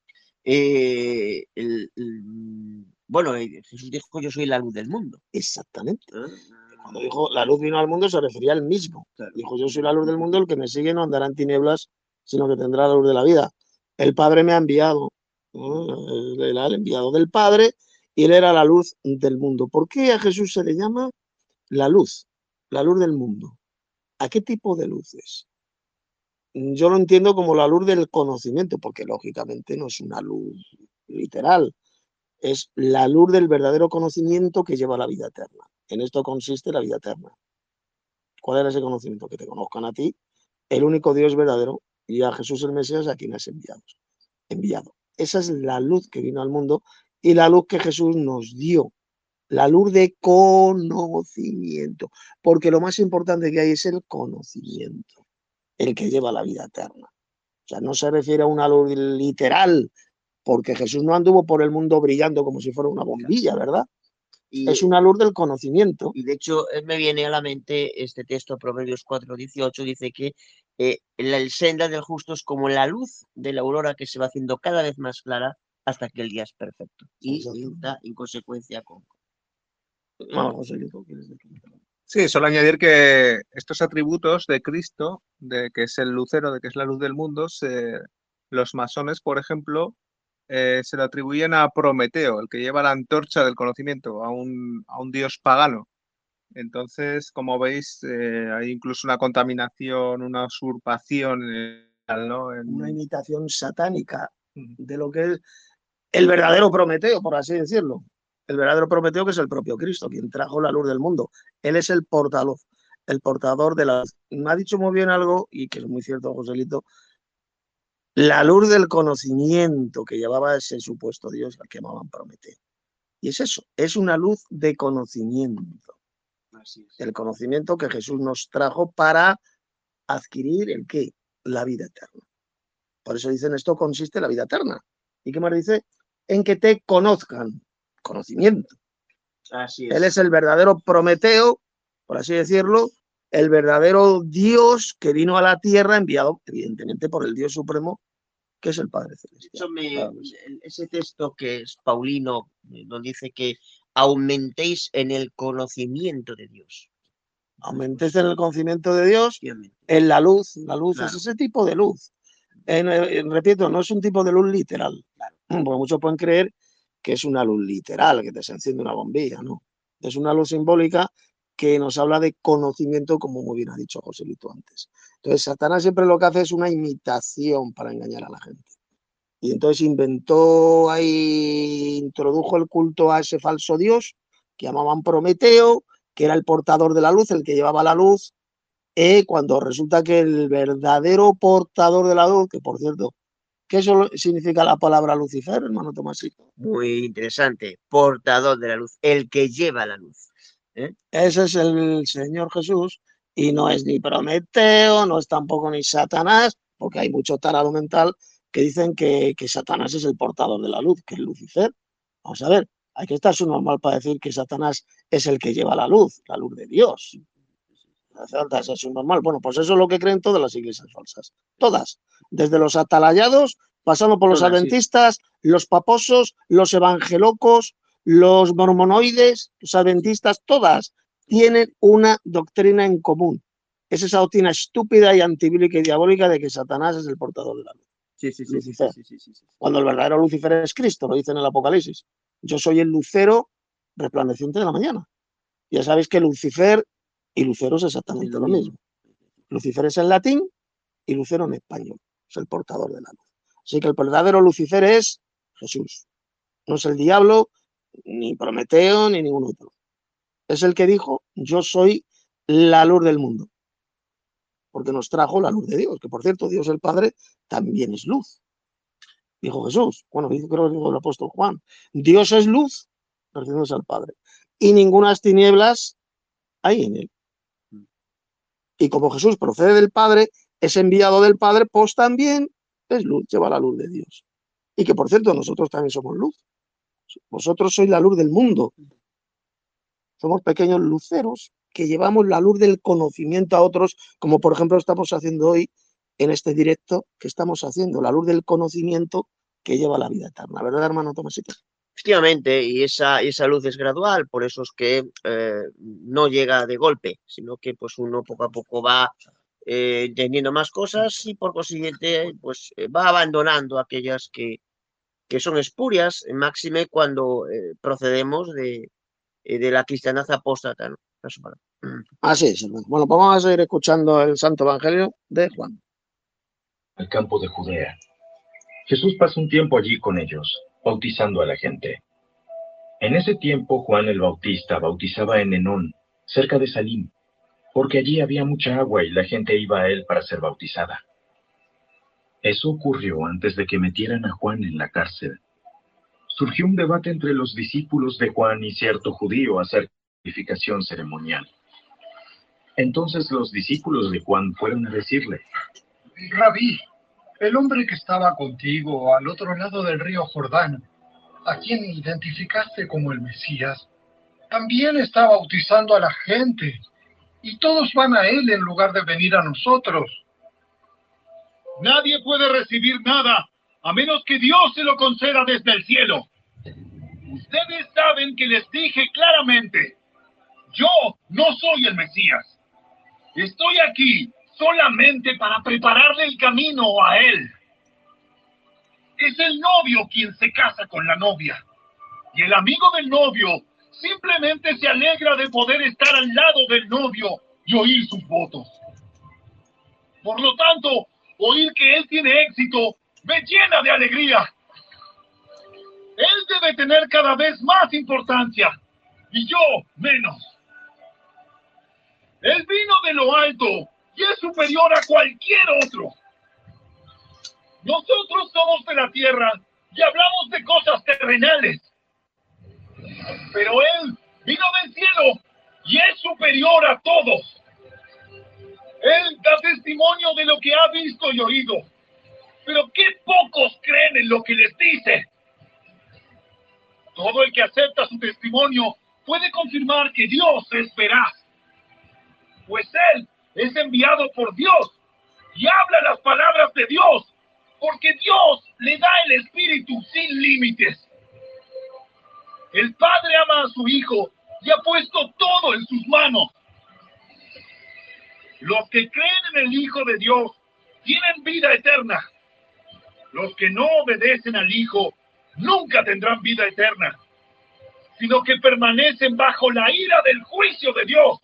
Eh, el, el, bueno, Jesús dijo, yo soy la luz del mundo. Exactamente. Cuando dijo, la luz vino al mundo, se refería al mismo. Dijo, yo soy la luz del mundo, el que me sigue no andará en tinieblas, sino que tendrá la luz de la vida. El Padre me ha enviado. ¿no? Él era el enviado del Padre y él era la luz del mundo. ¿Por qué a Jesús se le llama la luz? La luz del mundo. ¿A qué tipo de luz es? Yo lo entiendo como la luz del conocimiento, porque lógicamente no es una luz literal. Es la luz del verdadero conocimiento que lleva a la vida eterna. En esto consiste la vida eterna. ¿Cuál era ese conocimiento? Que te conozcan a ti, el único Dios verdadero, y a Jesús el Mesías, a quien has enviado. enviado. Esa es la luz que vino al mundo y la luz que Jesús nos dio. La luz de conocimiento. Porque lo más importante que hay es el conocimiento, el que lleva a la vida eterna. O sea, no se refiere a una luz literal, porque Jesús no anduvo por el mundo brillando como si fuera una bombilla, ¿verdad? Y, es una luz del conocimiento. Y de hecho, me viene a la mente este texto, Proverbios cuatro dieciocho, dice que eh, la senda del justo es como la luz de la aurora que se va haciendo cada vez más clara hasta que el día es perfecto. Y está en consecuencia con... No, José, ¿tú quieres decir? Sí, solo añadir que estos atributos de Cristo, de que es el lucero, de que es la luz del mundo, se, los masones, por ejemplo, eh, se lo atribuyen a Prometeo, el que lleva la antorcha del conocimiento, a un, a un dios pagano. Entonces, como veis, eh, hay incluso una contaminación, una usurpación, eh, ¿no? En... Una imitación satánica de lo que es el verdadero Prometeo, por así decirlo. El verdadero Prometeo, que es el propio Cristo, quien trajo la luz del mundo. Él es el portador, el portador de la luz. Me ha dicho muy bien algo, y que es muy cierto, Joselito, la luz del conocimiento que llevaba ese supuesto Dios al que llamaban Prometeo. Y es eso, es una luz de conocimiento. Así es. El conocimiento que Jesús nos trajo para adquirir el qué, la vida eterna. Por eso dicen, esto consiste en la vida eterna. ¿Y qué más dice? En que te conozcan. Conocimiento. Así es. Él es el verdadero Prometeo, por así decirlo, el verdadero Dios que vino a la tierra, enviado evidentemente por el Dios Supremo, que es el Padre Celestial. Eso me, ese texto que es Paulino, donde dice que aumentéis en el conocimiento de Dios. Aumentéis en el conocimiento de Dios, en la luz. La luz claro. Es ese tipo de luz. En, en, repito, no es un tipo de luz literal. Claro. Porque muchos pueden creer que es una luz literal, que te se enciende una bombilla, ¿no? Es una luz simbólica que nos habla de conocimiento, como muy bien ha dicho Joselito antes. Entonces, Satanás siempre lo que hace es una imitación para engañar a la gente. Y entonces inventó ahí, introdujo el culto a ese falso dios que llamaban Prometeo, que era el portador de la luz, el que llevaba la luz, eh, cuando resulta que el verdadero portador de la luz, que por cierto, ¿qué eso significa la palabra Lucifer, hermano Tomasito? Muy interesante, portador de la luz, el que lleva la luz. ¿Eh? Ese es el Señor Jesús, y no es ni Prometeo, no es tampoco ni Satanás, porque hay mucho tarado mental que dicen que, que Satanás es el portador de la luz, que es Lucifer. Vamos a ver, hay que estar su normal para decir que Satanás es el que lleva la luz, la luz de Dios. Hace falta ser su normal. Bueno, pues eso es lo que creen todas las iglesias falsas. Todas. Desde los atalayados, pasando por los todas, adventistas, sí. Los paposos, los evangelocos, los mormonoides, los adventistas, todas tienen una doctrina en común. Es esa doctrina estúpida y antibíblica y diabólica de que Satanás es el portador de la luz. Sí, sí, sí, Lucifer. Sí, sí, sí, sí, sí. Cuando el verdadero Lucifer es Cristo, lo dice en el Apocalipsis. Yo soy el lucero resplandeciente de la mañana. Ya sabéis que Lucifer y lucero es exactamente sí, lo mismo. mismo. Lucifer es en latín y lucero en español. Es el portador de la luz. Así que el verdadero Lucifer es Jesús. No es el diablo, ni Prometeo, ni ningún otro. Es el que dijo, yo soy la luz del mundo. Porque nos trajo la luz de Dios, que por cierto, Dios el Padre también es luz. Dijo Jesús, bueno, creo que dijo el apóstol Juan, Dios es luz, refiriéndose al Padre, y ninguna tinieblas hay en él. Y como Jesús procede del Padre, es enviado del Padre, pues también es luz, lleva la luz de Dios. Y que por cierto, nosotros también somos luz. Vosotros sois la luz del mundo. somos pequeños luceros que llevamos la luz del conocimiento a otros, como por ejemplo estamos haciendo hoy en este directo que estamos haciendo, la luz del conocimiento que lleva a la vida eterna, ¿verdad, hermano Tomasito? Efectivamente, y esa, esa luz es gradual, por eso es que eh, no llega de golpe, sino que pues uno poco a poco va eh, entendiendo más cosas y por consiguiente pues eh, va abandonando aquellas que, que son espurias, máxime cuando eh, procedemos de, de la cristiandad apóstata, ¿no? Así es, hermano. Bueno, pues vamos a seguir escuchando el Santo Evangelio de Juan. Al campo de Judea. Jesús pasó un tiempo allí con ellos, bautizando a la gente. En ese tiempo Juan el Bautista bautizaba en Enón, cerca de Salim, porque allí había mucha agua y la gente iba a él para ser bautizada. Eso ocurrió antes de que metieran a Juan en la cárcel. Surgió un debate entre los discípulos de Juan y cierto judío acerca de la purificación ceremonial. Entonces los discípulos de Juan fueron a decirle: Rabí, el hombre que estaba contigo al otro lado del río Jordán, a quien identificaste como el Mesías, también está bautizando a la gente, y todos van a él en lugar de venir a nosotros. Nadie puede recibir nada a menos que Dios se lo conceda desde el cielo. Ustedes saben que les dije claramente, yo no soy el Mesías. Estoy aquí solamente para prepararle el camino a él. Es el novio quien se casa con la novia. Y el amigo del novio simplemente se alegra de poder estar al lado del novio y oír sus votos. Por lo tanto, oír que él tiene éxito me llena de alegría. Él debe tener cada vez más importancia y yo menos. Él vino de lo alto y es superior a cualquier otro. Nosotros somos de la tierra y hablamos de cosas terrenales. Pero Él vino del cielo y es superior a todos. Él da testimonio de lo que ha visto y oído. Pero qué pocos creen en lo que les dice. Todo el que acepta su testimonio puede confirmar que Dios es veraz. Pues Él es enviado por Dios y habla las palabras de Dios, porque Dios le da el Espíritu sin límites. El Padre ama a su Hijo y ha puesto todo en sus manos. Los que creen en el Hijo de Dios tienen vida eterna. Los que no obedecen al Hijo nunca tendrán vida eterna, sino que permanecen bajo la ira del juicio de Dios.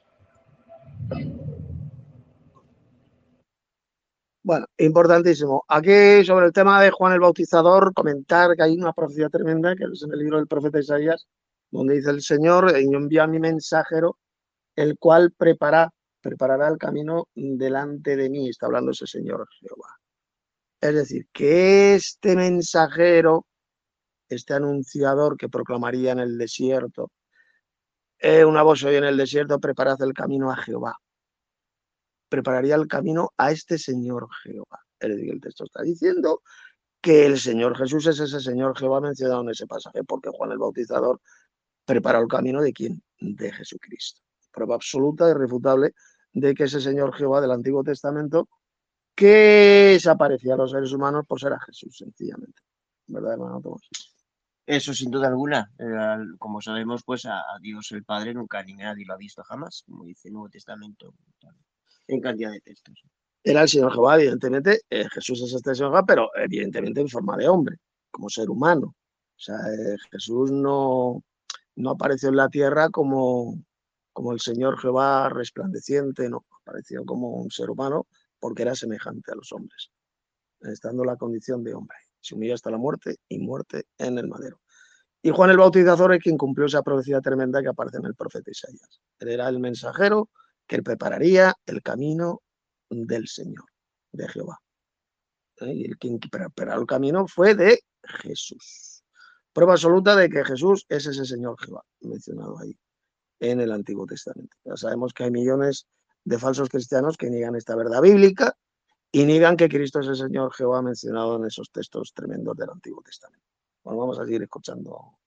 Bueno, importantísimo. Aquí sobre el tema de Juan el Bautizador, comentar que hay una profecía tremenda que es en el libro del profeta Isaías, donde dice el Señor, envía a mi mensajero, el cual prepara, preparará el camino delante de mí. Está hablando ese Señor Jehová. Es decir, que este mensajero, este anunciador que proclamaría en el desierto, eh, una voz hoy en el desierto, preparad el camino a Jehová. Prepararía el camino a este Señor Jehová. Es decir, el texto está diciendo que el Señor Jesús es ese Señor Jehová mencionado en ese pasaje, porque Juan el Bautizador preparó el camino de ¿quién? De Jesucristo. Prueba absoluta y irrefutable de que ese Señor Jehová del Antiguo Testamento que se aparecía a los seres humanos por ser a Jesús, sencillamente. ¿Verdad, hermano Tomás? Eso sin duda alguna. Eh, como sabemos, pues a, a Dios el Padre nunca ni nadie lo ha visto jamás, como dice el Nuevo Testamento, en cantidad de textos. Era el Señor Jehová, evidentemente, eh, Jesús es este Señor Jehová, pero evidentemente en forma de hombre, como ser humano. O sea, eh, Jesús no, no apareció en la tierra como, como el Señor Jehová resplandeciente, no, apareció como un ser humano porque era semejante a los hombres, estando en la condición de hombre. Se humilló hasta la muerte y muerte en el madero. Y Juan el Bautizador es quien cumplió esa profecía tremenda que aparece en el profeta Isaías. Él era el mensajero que él prepararía el camino del Señor, de Jehová. ¿Eh? Y el quien preparó el camino fue de Jesús. Prueba absoluta de que Jesús es ese Señor Jehová, mencionado ahí en el Antiguo Testamento. Ya sabemos que hay millones de falsos cristianos que niegan esta verdad bíblica y niegan que Cristo es el Señor Jehová mencionado en esos textos tremendos del Antiguo Testamento. Bueno, vamos a seguir escuchando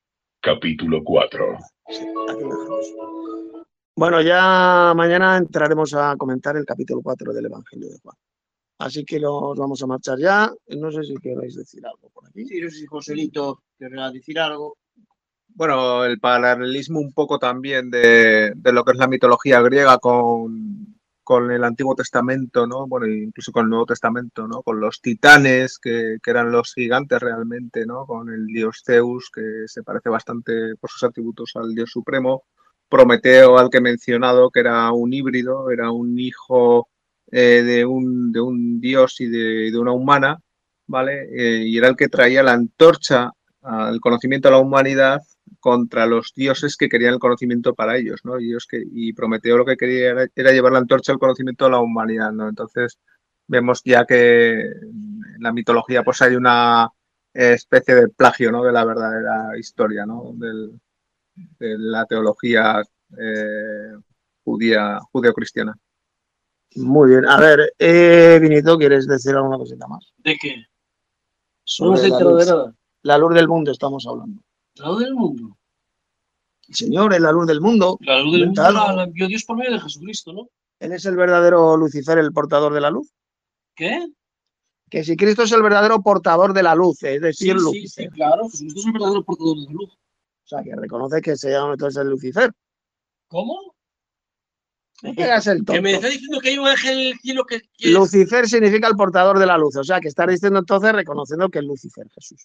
Capítulo cuatro. Sí, aquí lo dejamos. Bueno, ya mañana entraremos a comentar el capítulo cuatro del Evangelio de Juan. Así que nos vamos a marchar ya. No sé si queréis decir algo por aquí. Sí, no sé si Joselito querrá decir algo. Bueno, el paralelismo un poco también de, de lo que es la mitología griega con, con el Antiguo Testamento, ¿no? Bueno, incluso con el Nuevo Testamento, ¿no? Con los titanes, que, que eran los gigantes realmente, ¿no? Con el dios Zeus, que se parece bastante por sus atributos al dios supremo. Prometeo, al que he mencionado, que era un híbrido, era un hijo eh, de, un, de un dios y de, de una humana, ¿vale? Eh, y era el que traía la antorcha al conocimiento de la humanidad contra los dioses que querían el conocimiento para ellos, ¿no? Y, ellos que, y Prometeo lo que quería era, era llevar la antorcha al conocimiento de la humanidad, ¿no? Entonces vemos ya que en la mitología pues hay una especie de plagio, ¿no? De la verdadera historia, ¿no? Del, de la teología eh, judía, judeo-cristiana. Muy bien. A ver, eh, Vinito, ¿quieres decir alguna cosita más? ¿De qué? No Sobre se la enteró de luz, nada. la luz del mundo estamos hablando. La luz del mundo. El Señor es la luz del mundo. La luz del mundo Inventado. la, la envió Dios por medio de Jesucristo, ¿no? Él es el verdadero Lucifer, el portador de la luz. ¿Qué? Que si Cristo es el verdadero portador de la luz, es decir, Sí, sí, Lucifer. sí, claro. Jesucristo es el verdadero portador de la luz. O sea, que reconoce que se llama entonces el Lucifer. ¿Cómo? No te hagas el tonto. Que me está diciendo que hay un ángel en el cielo que... que... Lucifer significa el portador de la luz. O sea, que está diciendo entonces reconociendo que es Lucifer, Jesús.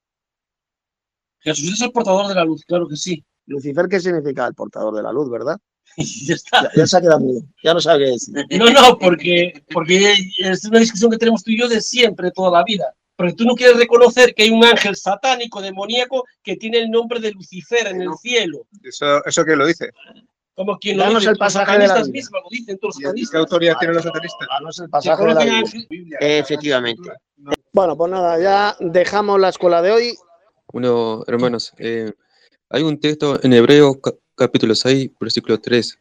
Jesús es el portador de la luz, claro que sí. Lucifer, ¿qué significa? El portador de la luz, ¿verdad? Ya está. Ya, ya se ha quedado mudo. Ya no sabe qué decir. No, no, porque, porque es una discusión que tenemos tú y yo de siempre, toda la vida. Porque tú no quieres reconocer que hay un ángel satánico, demoníaco, que tiene el nombre de Lucifer en el cielo. ¿Eso, eso quién lo dice? Como quien lo Danos dice, el los pasaje de la satanistas Biblia. mismos lo dicen, todos los ¿Y satanistas. qué autoridad tienen los satanistas? Danos el Que pasaje de la conocen Biblia. ángel- Efectivamente. Bueno, pues nada, ya dejamos la escuela de hoy. Bueno, hermanos, eh, hay un texto en Hebreo ca- capítulo seis, versículo tres,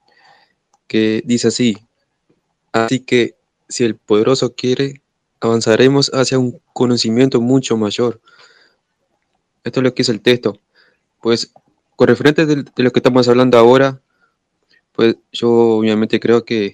que dice así: así que si el poderoso quiere, avanzaremos hacia un conocimiento mucho mayor. Esto es lo que es el texto. Pues, con referente de, de lo que estamos hablando ahora, pues yo obviamente creo que,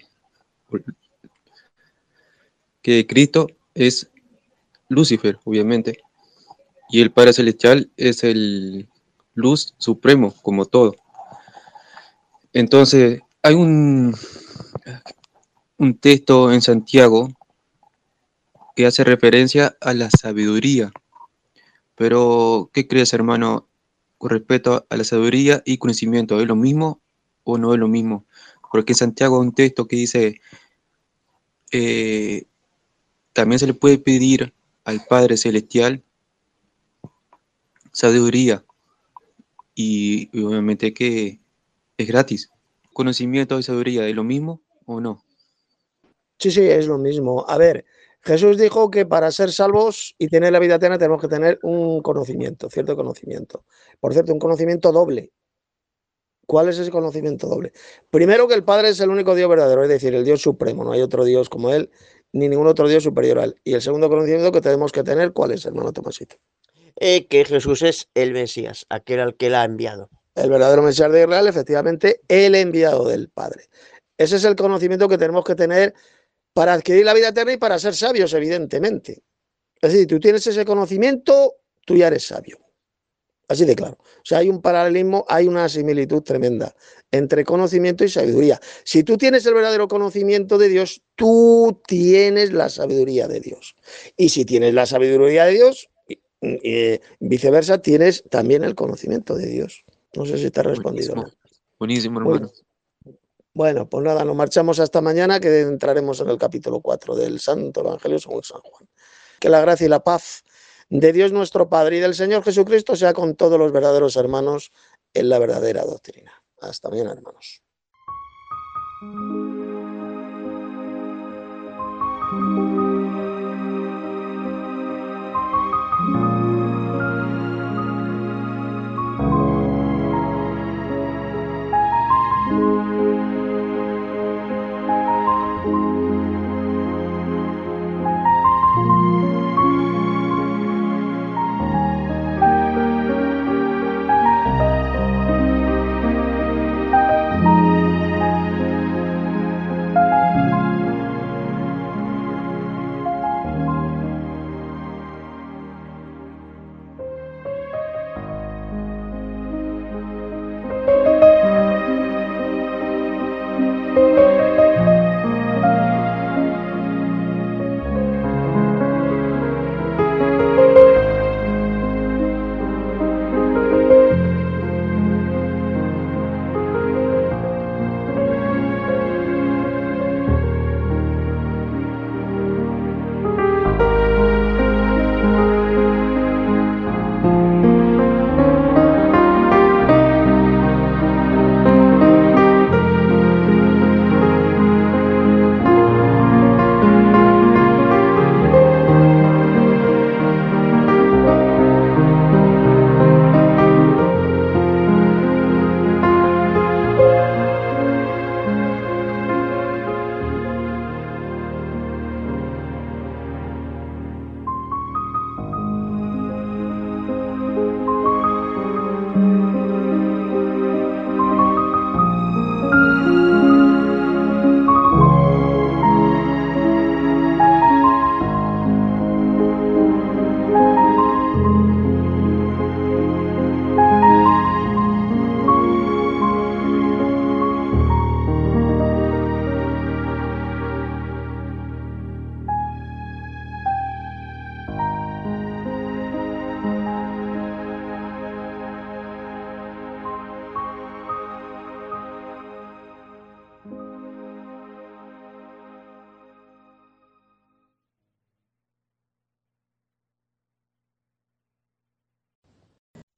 que Cristo es Lucifer, obviamente, y el Padre Celestial es el luz supremo, como todo. Entonces, hay un, un texto en Santiago que hace referencia a la sabiduría. Pero, ¿qué crees, hermano, con respecto a la sabiduría y conocimiento? ¿Es lo mismo o no es lo mismo? Porque en Santiago hay un texto que dice, eh, también se le puede pedir al Padre Celestial sabiduría, y, y obviamente que es gratis. ¿Conocimiento y sabiduría es lo mismo o no? Sí, sí, es lo mismo. A ver, Jesús dijo que para ser salvos y tener la vida eterna tenemos que tener un conocimiento, cierto conocimiento. Por cierto, un conocimiento doble. ¿Cuál es ese conocimiento doble? Primero, que el Padre es el único Dios verdadero, es decir, el Dios supremo, no hay otro Dios como Él, ni ningún otro Dios superior a Él. Y el segundo conocimiento que tenemos que tener, ¿cuál es, hermano Tomasito? Eh, que Jesús es el Mesías, aquel al que la ha enviado. El verdadero Mesías de Israel, efectivamente, el enviado del Padre. Ese es el conocimiento que tenemos que tener para adquirir la vida eterna y para ser sabios, evidentemente. Es decir, tú tienes ese conocimiento, tú ya eres sabio. Así de claro. O sea, hay un paralelismo, hay una similitud tremenda entre conocimiento y sabiduría. Si tú tienes el verdadero conocimiento de Dios, tú tienes la sabiduría de Dios. Y si tienes la sabiduría de Dios, eh, viceversa, tienes también el conocimiento de Dios. No sé si te he respondido. Buenísimo, buenísimo, Muy hermano. bien. Bueno, pues nada, nos marchamos hasta mañana, que entraremos en el capítulo cuatro del Santo Evangelio según San Juan. Que la gracia y la paz de Dios nuestro Padre y del Señor Jesucristo sea con todos los verdaderos hermanos en la verdadera doctrina. Hasta mañana, hermanos.